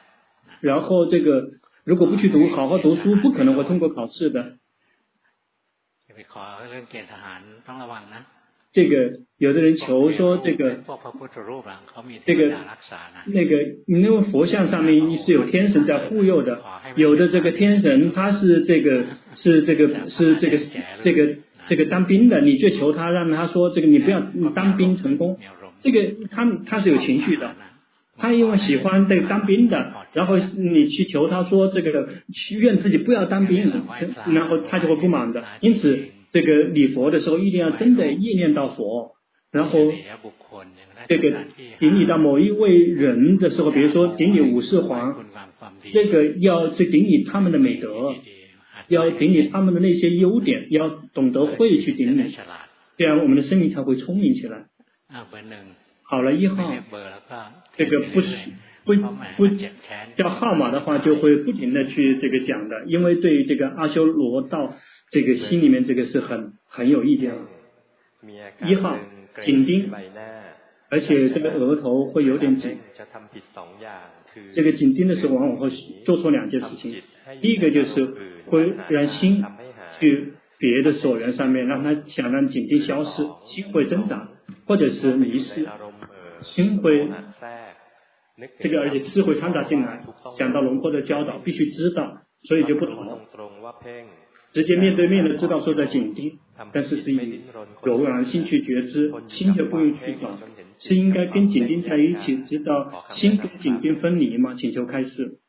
然后这个如果不去读好好读书，不可能会通过考试的。 这个有的人求说这个这个那个，因为佛像上面是有天神在护佑的，有的这个天神他是这个是这个是这个这个这个当兵的，你就求他让他说这个你不要当兵成功，这个他他是有情绪的。他因为喜欢这个当兵的，然后你去求他说这个愿自己不要当兵，然后他就会不满的。因此，这个礼佛的时候一定要真的意念到佛，然后这个顶礼到某一位人的时候，比如说顶礼武士皇，这个要去顶礼他们的美德，要顶礼他们的那些优点，要懂得会去顶礼，这样我们的生命才会聪明起来。好了，一号，这个不是不不叫号码的话，就会不停的去这个讲的，因为对这个阿修罗道这个心里面这个是很很有意见的。一号紧盯，而且这个额头会有点紧。这个紧盯的时候，往往会做错两件事情。第一个就是会让心去别的所缘上面，让他想让紧盯消失，心会增长，或者是迷失。心会这个，而且智慧掺杂进来，想到龙婆的教导，必须知道，所以就不同，直接面对面的知道说在紧盯，但是是以柔软心去觉知，心就不用去找，是应该跟紧盯在一起，知道心跟紧盯分离吗？请求开示。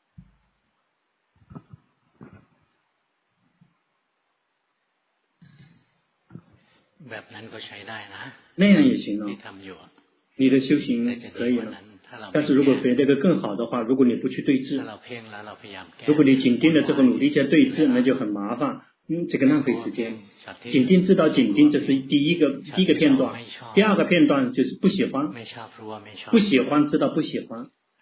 那样也行啊。你的修行可以了，但是如果别的个更好的话，如果你不去对治，如果你紧盯了之后努力在对治，那就很麻烦，嗯，这个浪费时间。紧盯知道紧盯，这是第一个第一个片段，第二个片段就是不喜欢，不喜欢知道不喜欢，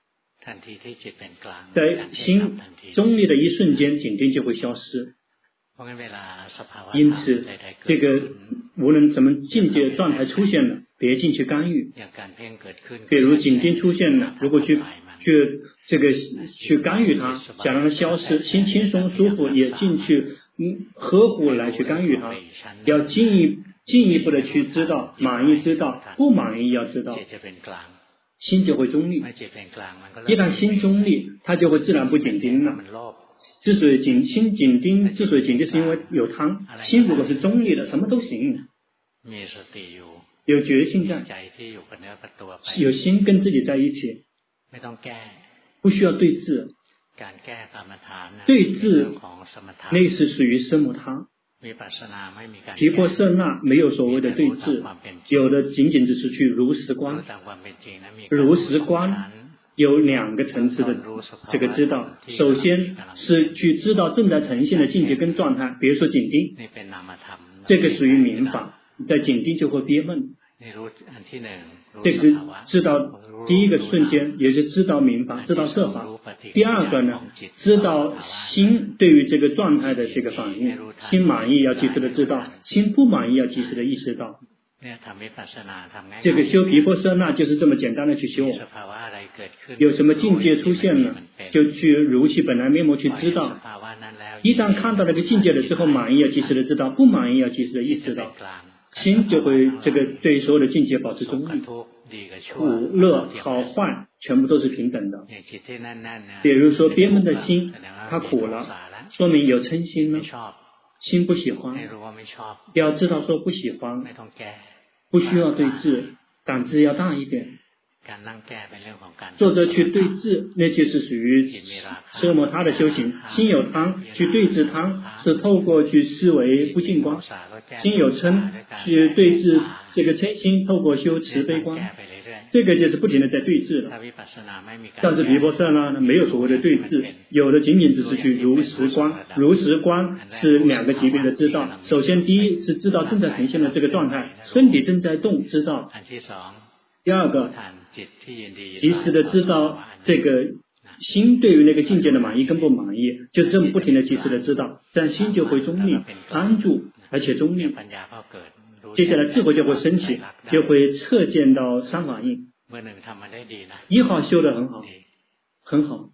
在心中立的一瞬间，紧盯就会消失。因此，这个无论什么境界状态出现了，别进去干预。比如紧盯出现了，如果去去这个去干预它，想让它消失，心轻松舒服，也进去嗯呵护来去干预它。要进一进一步的去知道，满意知道，不满意要知道，心就会中立。一旦心中立，它就会自然不紧盯了。之所以紧心紧盯，之所以紧盯，是因为有贪。心如果是中立的，什么都行。有决心在，有心跟自己在一起，不需要对峙。对峙那是属于奢摩他。毗婆舍那没有所谓的对峙，有的仅仅只是去如实观。如实观有两个层次的这个知道，首先是去知道正在呈现的境界跟状态，比如说紧盯，这个属于明法，在紧盯就会憋闷。这是知道第一个瞬间，也是知道明法，知道色法。第二个呢，知道心对于这个状态的这个反应，心满意要及时的知道，心不满意要及时的意识到。这个修毗婆舍那就是这么简单的去修，有什么境界出现了，就去如其本来面目去知道。一旦看到那个境界了之后，满意要及时的知道，不满意要及时的意识到，心就会这个对所有的境界保持中立。苦乐好坏全部都是平等的。比如说憋闷的心，它苦了，说明有嗔心了，心不喜欢，要知道说不喜欢，不需要对治，感知要大一点。坐着去对治，那就是属于奢摩他的修行。心有贪，去对治贪，是透过去思维不净观；心有嗔，去对治这个嗔心，透过修慈悲观。这个就是不停的在对治了。但是毗婆舍那呢，没有所谓的对治，有的仅仅只是去如实观。如实观是两个级别的知道。首先，第一是知道正在呈现的这个状态，身体正在动，知道。第二个，及时的知道这个心对于那个境界的满意跟不满意，就这么不停的及时的知道，这样心就会中立、安住，而且中立。接下来智慧就会升起，就会测见到三法印。一号修得很好，很好。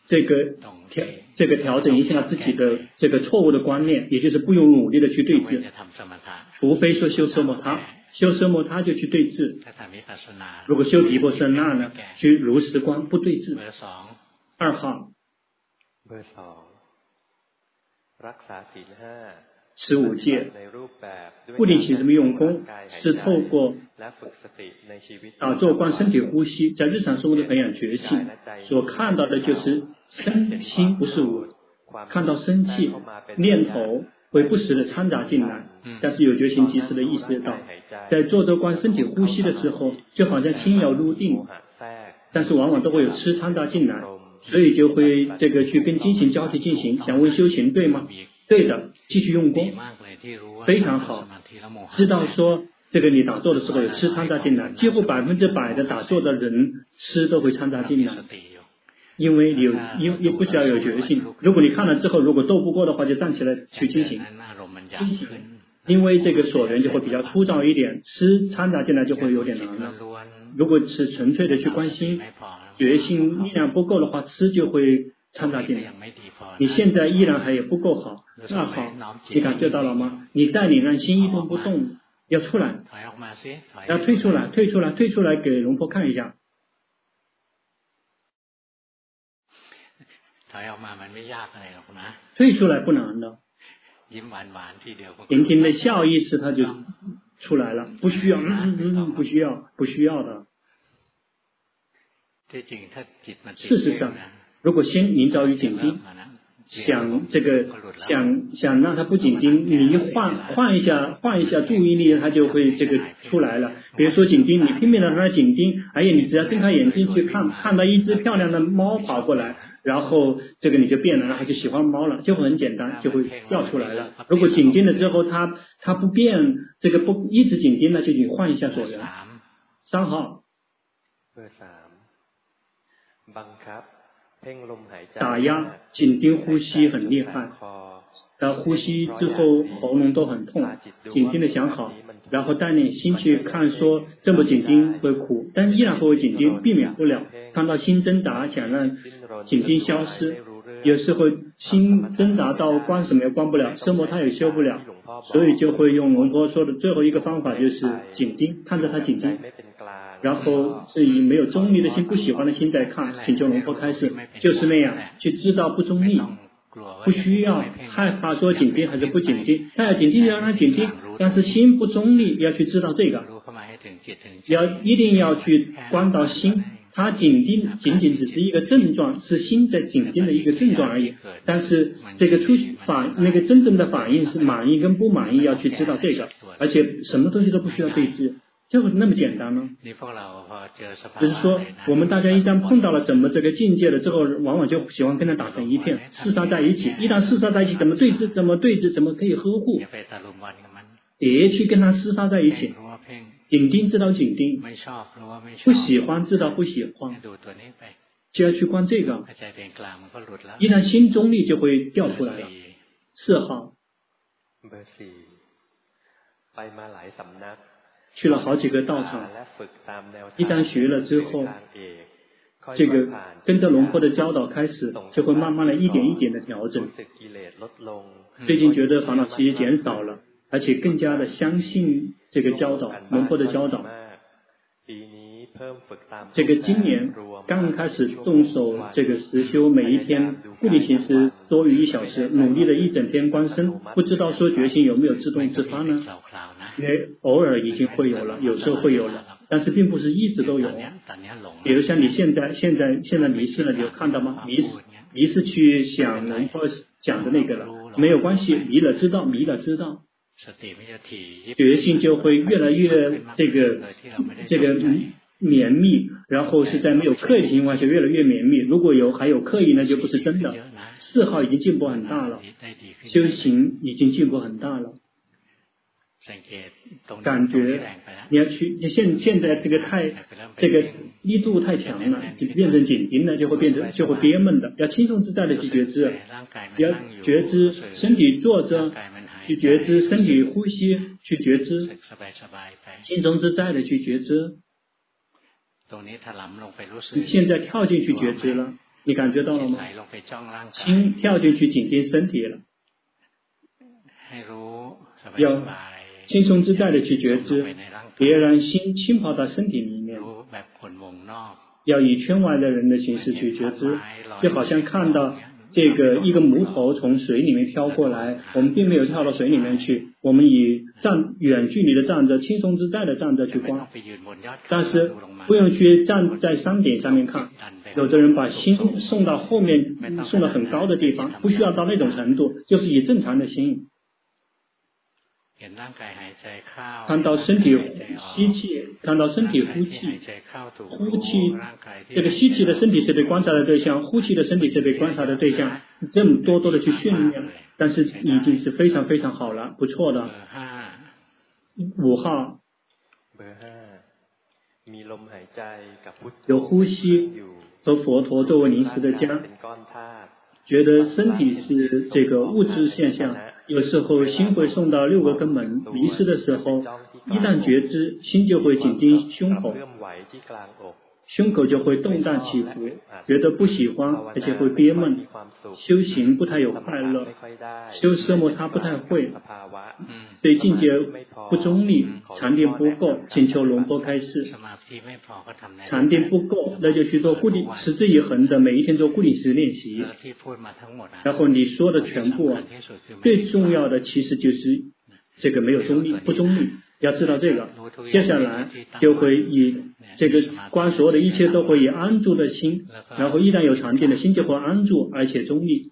这个调这个调整一下自己的这个错误的观念，也就是不用努力的去对治，除非说修奢摩他，修奢摩他就去对治。如果修毗婆舍那呢，去如实观不对治。二号，持五戒，固定起这么用功，是透过打坐观身体呼吸，在日常生活的培养觉性，所看到的就是身心不是我，看到生气念头会不时的掺杂进来，但是有决心及时的意识到，在坐着观身体呼吸的时候，就好像心要入定，但是往往都会有痴掺杂进来，所以就会这个去跟精行交替进行。想问修行对吗？对的，继续用功，非常好。知道说这个你打坐的时候有痴掺杂进来，几乎百分之百的打坐的人痴都会掺杂进来，因为你有因也不需要有决心。如果你看了之后，如果斗不过的话，就站起来去进行进行，因为这个所缘就会比较粗糙一点，痴掺杂进来就会有点难了。如果是纯粹的去关心，决心力量不够的话，痴就会掺杂进来。你现在依然还也不够好，那好，你感觉到了吗？你带领让心一动不动，要出来，要退出来，退出来，退出来，给龙婆看一下。退出来不难的，甜甜的笑一次，他就出来了，不需要，嗯嗯嗯，不需要，不需要的。事实上，如果心凝着于紧盯，想这个想想让它不紧盯，你一换换一下换一下注意力，它就会这个出来了。比如说紧盯，你拼命的让它紧盯，哎呀，你只要睁开眼睛去看，看到一只漂亮的猫跑过来，然后这个你就变了，然后就喜欢猫了，就会很简单，就会掉出来了。如果紧盯了之后，它它不变，这个不一直紧盯了，就你换一下所缘。三号。打压紧盯呼吸很厉害，然后呼吸之后喉咙都很痛，紧盯的想好，然后带领心去看说这么紧盯会苦，但依然会紧盯，避免不了。看到心挣扎想让紧盯消失，有时候心挣扎到关什么也关不了，奢摩他也修不了，所以就会用龙婆说的最后一个方法，就是紧盯，看着他紧盯，然后是以没有中立的心，不喜欢的心在看，请求龙婆开示，就是那样去知道不中立，不需要害怕说紧盯还是不紧盯，他要紧盯就让他紧盯，但是心不中立，要去知道这个，要一定要去观到心，它紧盯仅仅只是一个症状，是心在紧盯的一个症状而已，但是这个出反那个真正的反应是满意跟不满意，要去知道这个，而且什么东西都不需要对治。就那么简单呢？就是说，我们大家一旦碰到了什么这个境界了之后，往往就喜欢跟它打成一片，厮杀在一起。一旦厮杀在一起，怎么对峙？怎么对峙？怎么可以呵护？别去跟它厮杀在一起。紧盯知道紧盯，不喜欢知道不喜欢，就要去观这个。一旦心中立就会掉出来了。四号。去了好几个道场，一旦学了之后，这个跟着龙婆的教导开始，就会慢慢的一点一点的调整。最近觉得烦恼其实减少了，而且更加的相信这个教导，龙婆的教导。这个今年刚刚开始动手这个实修，每一天固定形式多于一小时，努力了一整天观身，不知道说决心有没有自动自发呢？因为偶尔已经会有了，有时候会有了，但是并不是一直都有。比如像你现在现在现在迷失了，你有看到吗？迷失迷失去想龙婆讲的那个了，没有关系，迷了知道，迷了知道。决心就会越来越这个这个绵密，然后是在没有刻意的情况下越来越绵密。如果有还有刻意呢，就不是真的。四号已经进步很大了，修行已经进步很大了。感觉你要去，你现现在这个太这个力度太强了，就变成紧盯了，就会变成就会憋闷的。要轻松自在的去觉知，要觉知身体坐着，去觉知身体呼吸，去觉知轻松自在的去觉知。你现在跳进去觉知了， 你感觉到了吗？心跳进去紧盯身体了，要轻松自在的去觉知，别让心浸泡到身体里面，要以圈外的人的形式去觉知，就好像看到这个一个木头从水里面飘过来，我们并没有跳到水里面去，我们以站远距离的站着，轻松自在的站着去观，但是不用去站在山顶上面看。有的人把心送到后面，送到很高的地方，不需要到那种程度，就是以正常的心，看到身体吸气，看到身体呼气，呼气，这个吸气的身体是被观察的对象，呼气的身体是被观察的对象，这么多多的去训练，但是已经是非常非常好了，不错的。五号有呼吸和佛陀作为临时的家，觉得身体是这个物质现象，有时候心会送到六个根本，迷失的时候，一旦觉知，心就会紧盯胸口，胸口就会动荡起伏，觉得不喜欢，而且会憋闷，修行不太有快乐，修奢摩他不太会，对境界不中立，禅定不够，请求龙波开示。禅定不够，那就去做固定持之以恒的每一天做固定式练习，然后你说的全部啊，最重要的其实就是这个没有中立，不中立，要知道这个，接下来就会以这个观所有的一切都会以安住的心，然后一旦有禅定的心就会安住，而且中立，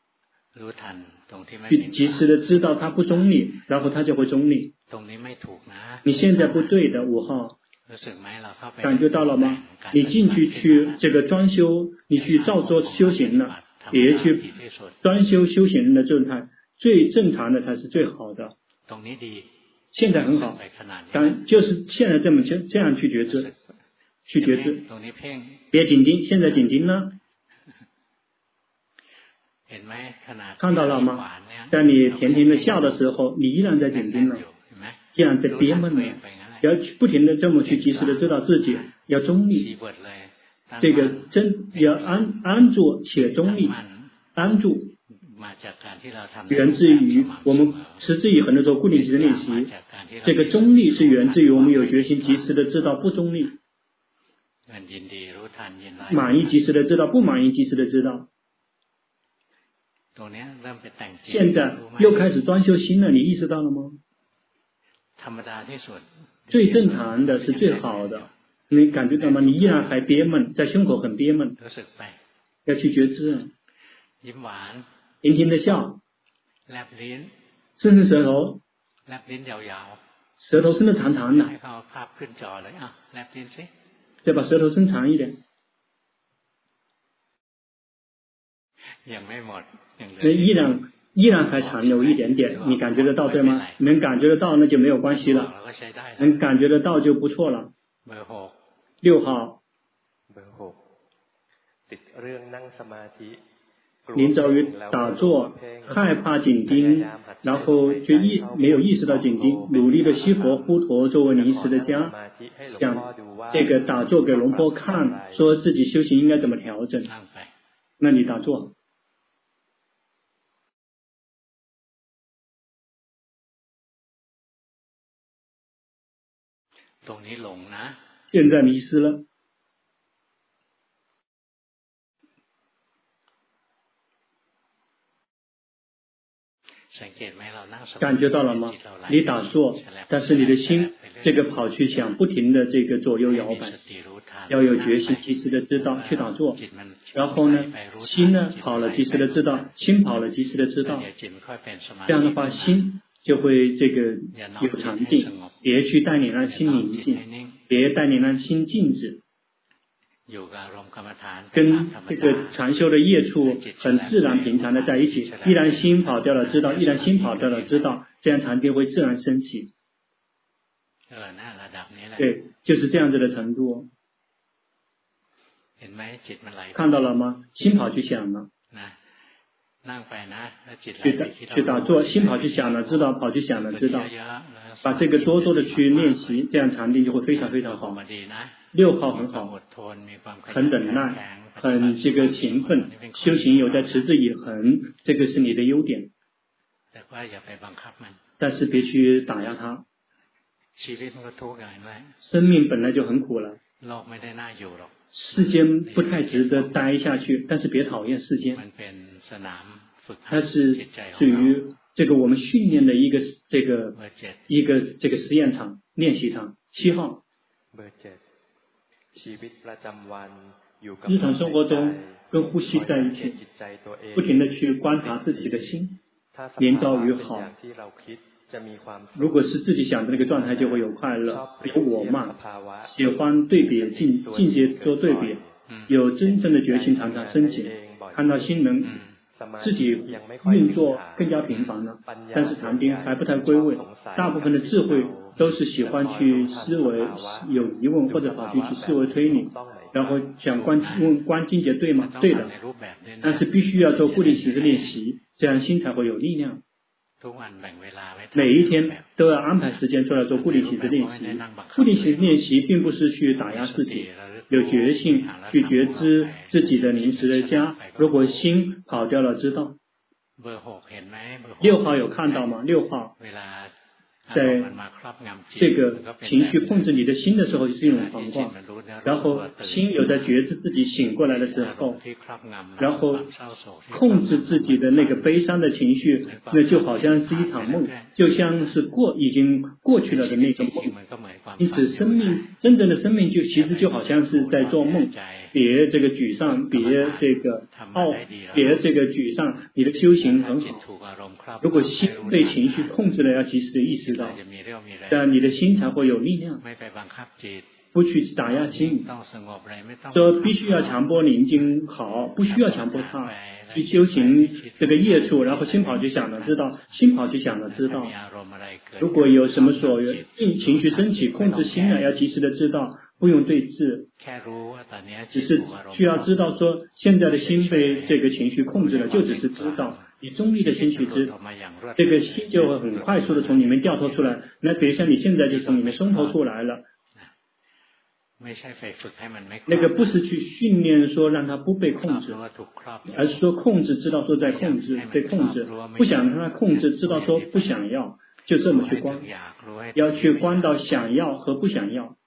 去及时的知道它不中立，然后它就会中立。你现在不对的，五号，感觉到了吗？你进去去这个专修，你去照做修行了，别去专修修行人的状态，最正常的才是最好的。现在很好，但就是现在这么这样去觉知，去觉知，别紧盯，现在紧盯呢？看到了吗？在你甜甜的笑的时候，你依然在紧盯了，依然在憋闷了，要不停的这么去及时的知道自己要中立，这个真要安安住且中立，安住源自于我们持之以恒的做固定式练习，这个中立是源自于我们有决心及时的知道不中立，满意及时的知道，不满意及时的知道。现在又开始专修心了，你意识到了吗？最正常的是最好的，你感觉到吗？你依然还憋闷，在胸口很憋闷，要去觉知，甜甜的笑，伸伸舌头，舌头伸得长长的，再把舌头伸长一点。那依然依然还残留一点点，你感觉得到对吗？能感觉得到那就没有关系了，能感觉得到就不错了。六号，临着于打坐，害怕紧盯，然后就意没有意识到紧盯，努力的吸佛呼陀作为临时的家，想这个打坐给龙波看，说自己修行应该怎么调整。那你打坐。现在迷失了，感觉到了吗？你打坐，但是你的心这个跑去想，不停的这个左右摇摆，要有决心，及时的知道去打坐。然后呢，心呢跑了，及时的知道；心跑了，及时的知道。这样的话，心就会这个有禅定，别去带你让心宁静，别带你让心静止，跟这个禅修的业处很自然平常的在一起。依然心跑掉了知道，依然心跑掉了知道，这样禅定会自然升起。对，就是这样子的程度。看到了吗？心跑去想了。去打去打坐，心跑去想了，知道跑去想了，知道，把这个多多的去练习，这样禅定就会非常非常好。六号很好，很忍耐，很很这个勤奋，修行有在持之以恒，这个是你的优点。但是别去打压它。生命本来就很苦了，世间不太值得待下去，但是别讨厌世间。它是属于这个我们训练的一个这个一个这个实验场、练习场。七号，日常生活中跟呼吸在一起，不停的去观察自己的心，连遭于好。如果是自己想的那个状态，就会有快乐，有我慢，喜欢对比境境界做对比，有真正的决心常常升起，看到心能自己运作更加频繁了，但是禅定还不太归位，大部分的智慧都是喜欢去思维，有疑问或者跑去去思维推理，然后想观问观境界对吗？对的，但是必须要做固定形式练习，这样心才会有力量。每一天都要安排时间出来做固定形式练习。固定形式练习并不是去打压自己，有决心去觉知自己的临时的家。如果心跑掉了，知道。六号有看到吗？六号在这个情绪控制你的心的时候是一种防挂，然后心有在觉知自己醒过来的时候，然后控制自己的那个悲伤的情绪，那就好像是一场梦，就像是过已经过去了的那个梦。因此生命真正的生命就其实就好像是在做梦，别这个沮丧，别这个懊，别这个沮丧，你的修行很好。如果心被情绪控制了，要及时的意识到，这样你的心才会有力量。不去打压心，说必须要强迫宁静好，不需要强迫它去修行这个业处，然后心跑去想了知道，心跑去想了知道。如果有什么所有情绪升起，控制心了，要及时的知道，不用对峙，只是需要知道说现在的心被这个情绪控制了，就只是知道。你中立的心去知，这个心就会很快速的从里面掉头出来。那比如像你现在就从里面松头出来了。那个不是去训练说让它不被控制，而是说控制知道说在控制被控制，不想让它控制知道说不想要，就这么去观，要去观到想要和不想要。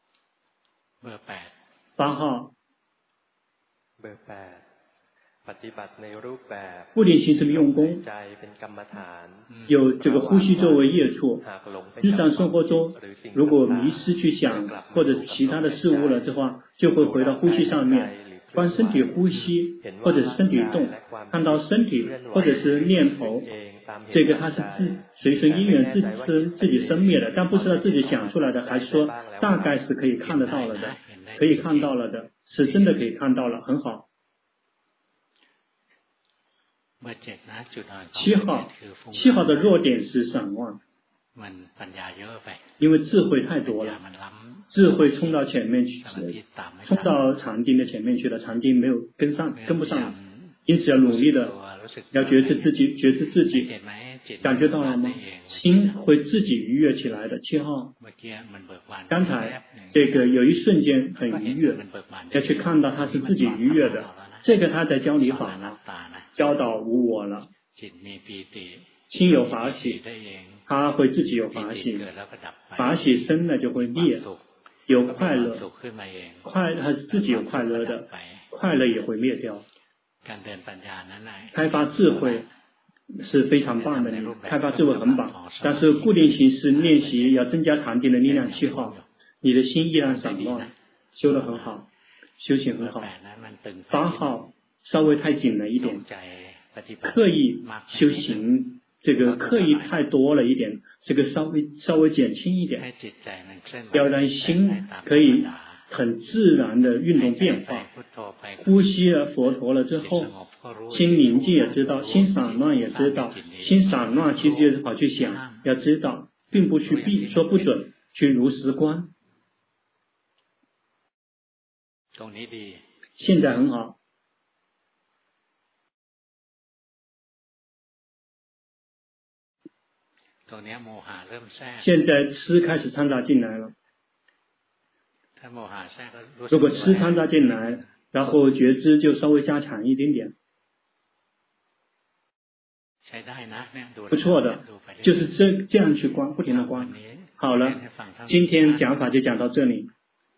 八号。固定形式的用功，有这个呼吸作为业处。日常生活中，如果迷失去想或者其他的事物了的话，就会回到呼吸上面，观身体呼吸或者身体动，看到身体或者是念头，这个它是自随顺因缘自身自己生灭的，但不知道自己想出来的，还是说大概是可以看得到了的，可以看到了的，是真的可以看到了，很好。七号，七号的弱点是散乱，因为智慧太多了，智慧冲到前面去，冲到禅定的前面去了，禅定没有跟上，跟不上，因此要努力的，要觉知自己，觉知自己，感觉到了吗？心会自己愉悦起来的。七号，刚才这个有一瞬间很愉悦，要去看到它是自己愉悦的，这个他在教你法了。教导无我了，心有法喜，他会自己有法喜，法喜生了就会灭，有快乐，快他是自己有快乐的，快乐也会灭掉。开发智慧是非常棒的，开发智慧很棒，但是固定形式练习要增加禅定的力量。七号，你的心依然散乱，修得很好，修行很好。八号。稍微太紧了一点，刻意修行这个刻意太多了一点，这个稍微稍微减轻一点，要让心可以很自然的运动变化。呼吸了佛陀了之后，心宁静也知道，心散乱也知道，心散乱其实就是跑去想，要知道，并不去避说不准，去如实观。现在很好。现在吃开始掺杂进来了，如果吃掺杂进来， 然后觉知就稍微加强一点点。不错的，就是这这样去观，不停的观。好了，今天讲法就讲到这里。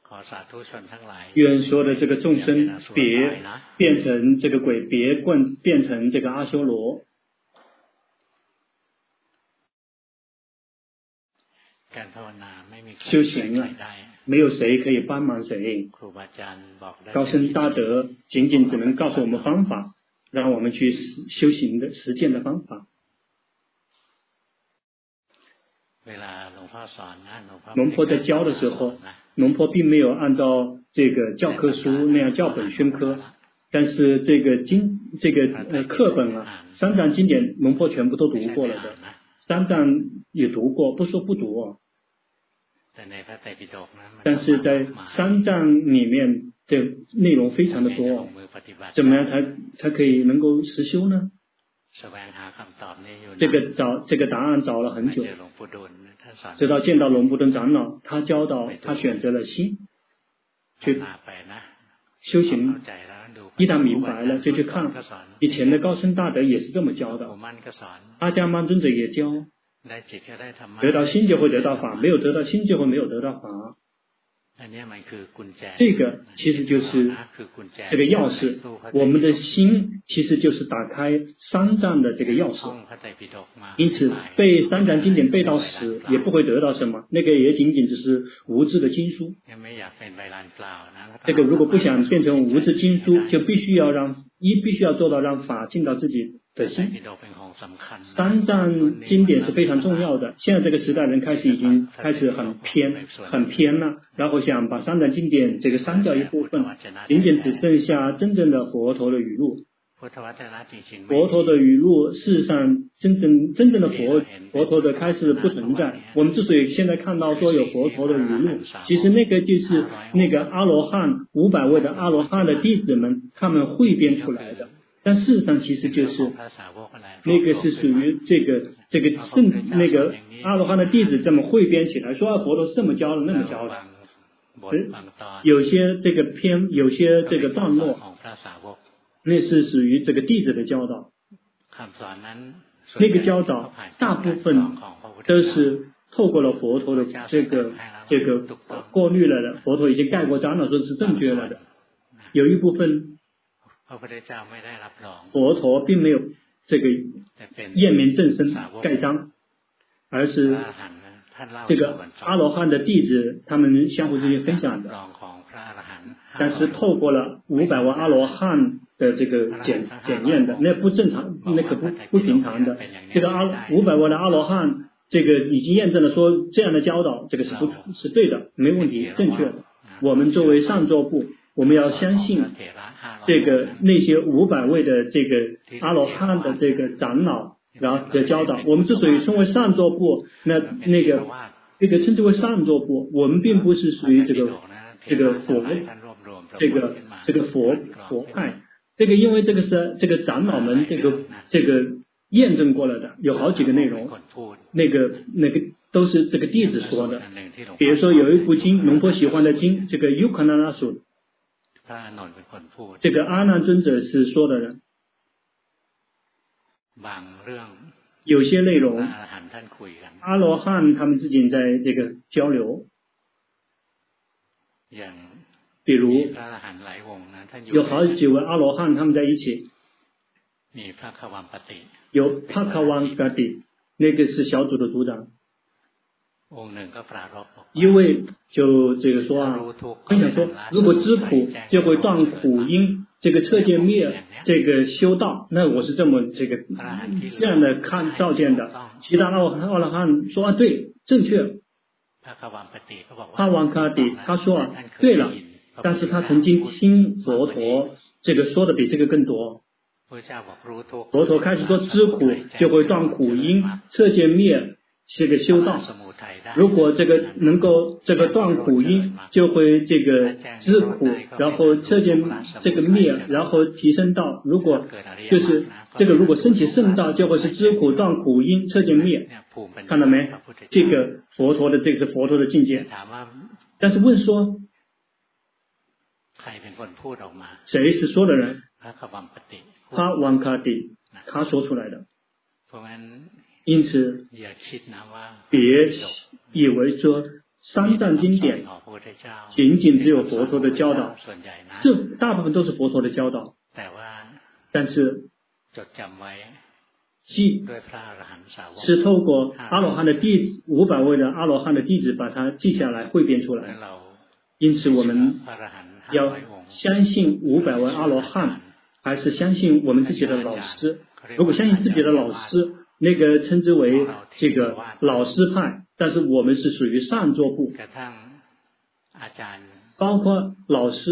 愿所有的这个众生别变成这个鬼，别变变成这个阿修罗。修行啊，没有谁可以帮忙谁。高僧大德仅仅只能告诉我们方法，让我们去修行的实践的方法。龙婆在教的时候，龙婆并没有按照这个教科书那样教本宣科，但是这个经这个呃课本啊，三藏经典龙婆全部都读过了的，三藏也读过，不说不读哦。但是在三藏里面的内容非常的多，怎么样才才可以能够实修呢？这个找这个答案找了很久，直到见到龙布顿长老，他教导他选择了心去修行，一旦明白了就去看，以前的高僧大德也是这么教的，阿迦曼尊者也教，得到心就会得到法，没有得到心就会没有得到法。这个其实就是这个钥匙，我们的心其实就是打开三藏的这个钥匙。因此背三藏经典背到死也不会得到什么，那个也仅仅只是无字的经书。这个如果不想变成无字经书，就必须要让一必须要做到让法进到自己的心。三藏经典是非常重要的，现在这个时代人开始已经开始很偏很偏了，然后想把三藏经典这个删掉一部分，仅仅只剩下真正的佛陀的语录。佛陀的语录事实上真正真正的佛佛陀的开示不存在，我们之所以现在看到说有佛陀的语录，其实那个就是那个阿罗汉五百位的阿罗汉的弟子们他们汇编出来的，但事实上其实就是那个是属于这个这个圣那个阿罗汉的弟子这么汇编起来，说啊佛陀是这么教的那么教的，有些这个篇有些这个段落那是属于这个弟子的教导，那个教导大部分都是透过了佛陀的这个这个过滤了的，佛陀已经盖过章了，说是正确了的。有一部分佛陀并没有这个验明正身盖章，而是这个阿罗汉的弟子他们相互之间分享的，但是透过了五百万阿罗汉的这个检检验的，那不正常，那可不不平常的。这个阿五百万的阿罗汉，这个已经验证了说这样的教导，这个是不是对的，没问题，正确的。我们作为上座部，我们要相信这个那些五百位的这个阿罗汉的这个长老，然后的教导。我们之所以称为上座部，那那个那个称之为上座部，我们并不是属于这个这个佛这个这个佛佛派。这个因为这个是这个长老们这个这个验证过了的，有好几个内容，那个那个都是这个弟子说的。比如说有一部经，龙婆喜欢的经，这个优卡那拉书，这个阿难尊者是说的人。有些内容，阿罗汉他们之间在这个交流。比如有好几位阿罗汉他们在一起，有帕卡王嘎底，那个是小组的组长，一位就这个说啊，分享说，如果知苦就会断苦因，这个彻见灭，这个修道，那我是这么这个这样的看照见的。其他阿阿罗汉说啊，对，正确。帕王嘎底他说啊，对了。但是他曾经听佛陀这个说的比这个更多。佛陀开始说知苦就会断苦因，彻见灭，这个修道。如果这个能够这个断苦因，就会这个知苦，然后彻见这个灭，然后提升到，如果就是这个如果升起圣道，就会是知苦断苦因，彻见灭。看到没？这个佛陀的这个是佛陀的境界。但是问说， 谁是说的人？他王卡蒂他说出来的。因此，别以为说三藏经典仅仅只有佛陀的教导，这大部分都是佛陀的教导，但是记是透过阿罗汉的弟子五百位的阿罗汉的弟子把它记下来汇编出来。因此我们要相信五百位阿罗汉，还是相信我们自己的老师？如果相信自己的老师，那个称之为这个老师派，但是我们是属于上座部，包括老师，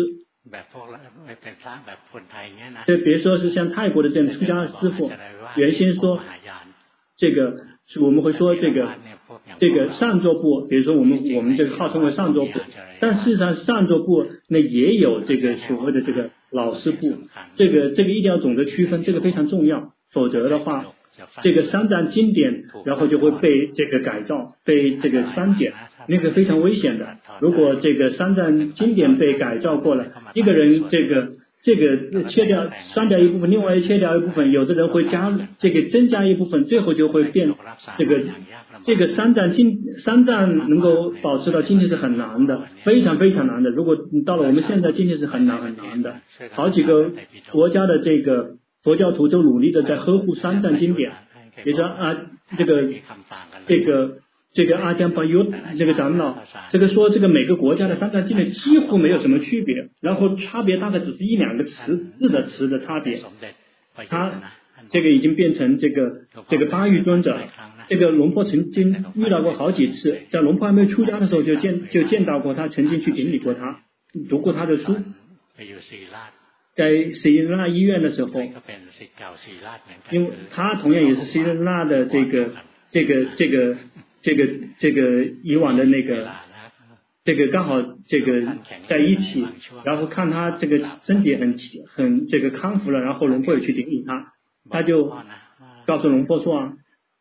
就比如说是像泰国的这样出家的师父，原先说这个我们会说这个这个上座部，比如说我们我们这个号称为上座部，但事实上上座部那也有这个所谓的这个老师部，这个这个一定要懂得区分，这个非常重要，否则的话，这个三藏经典然后就会被这个改造，被这个删减，那个非常危险的。如果这个三藏经典被改造过了，一个人这个这个切掉删掉一部分，另外切掉一部分，有的人会加这个增加一部分，最后就会变这个这个三藏经三藏能够保持到今天是很难的，非常非常难的。如果到了我们现在今天是很难很难的，好几个国家的这个佛教徒都努力的在呵护三藏经典，比如说啊这个这个这个阿江巴尤这个长老，这个说这个每个国家的三藏经典几乎没有什么区别，然后差别大概只是一两个词字的词的差别。他这个已经变成这个这个巴育尊者，这个龙婆曾经遇到过好几次，在龙婆还没有出家的时候就见就见到过他，曾经去顶礼过他，读过他的书。在斯里兰纳医院的时候，因为他同样也是斯里兰纳的这个这个这个这个这个以往的那个这个刚好这个在一起，然后看他这个身体很很这个康复了，然后龙婆也去顶礼他，他就告诉龙婆说啊，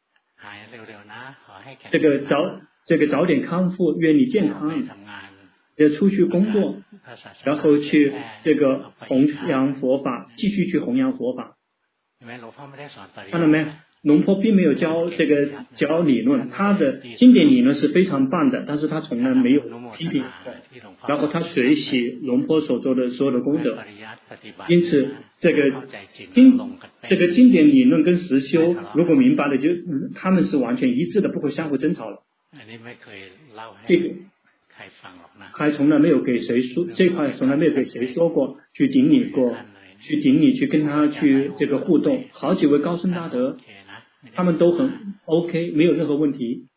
这个早这个早点康复，愿你健康，要出去工作，然后去这个弘扬佛法，继续去弘扬佛法。看到没？龙婆并没有教这个教理论，他的经典理论是非常棒的，但是他从来没有批评过，然后他随喜龙婆所做的所有的功德。因此这个经这个经典理论跟实修如果明白了，就他们是完全一致的，不会相互争吵的。这个还从来没有给谁说，这块从来没有给谁说过，去顶礼过，去顶礼，去跟他去这个互动。好几位高僧大德，他们都很 OK， 没有任何问题。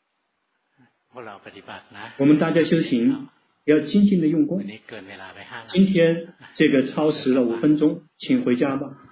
我们大家修行要精进的用功。今天这个超时了五分钟，请回家吧。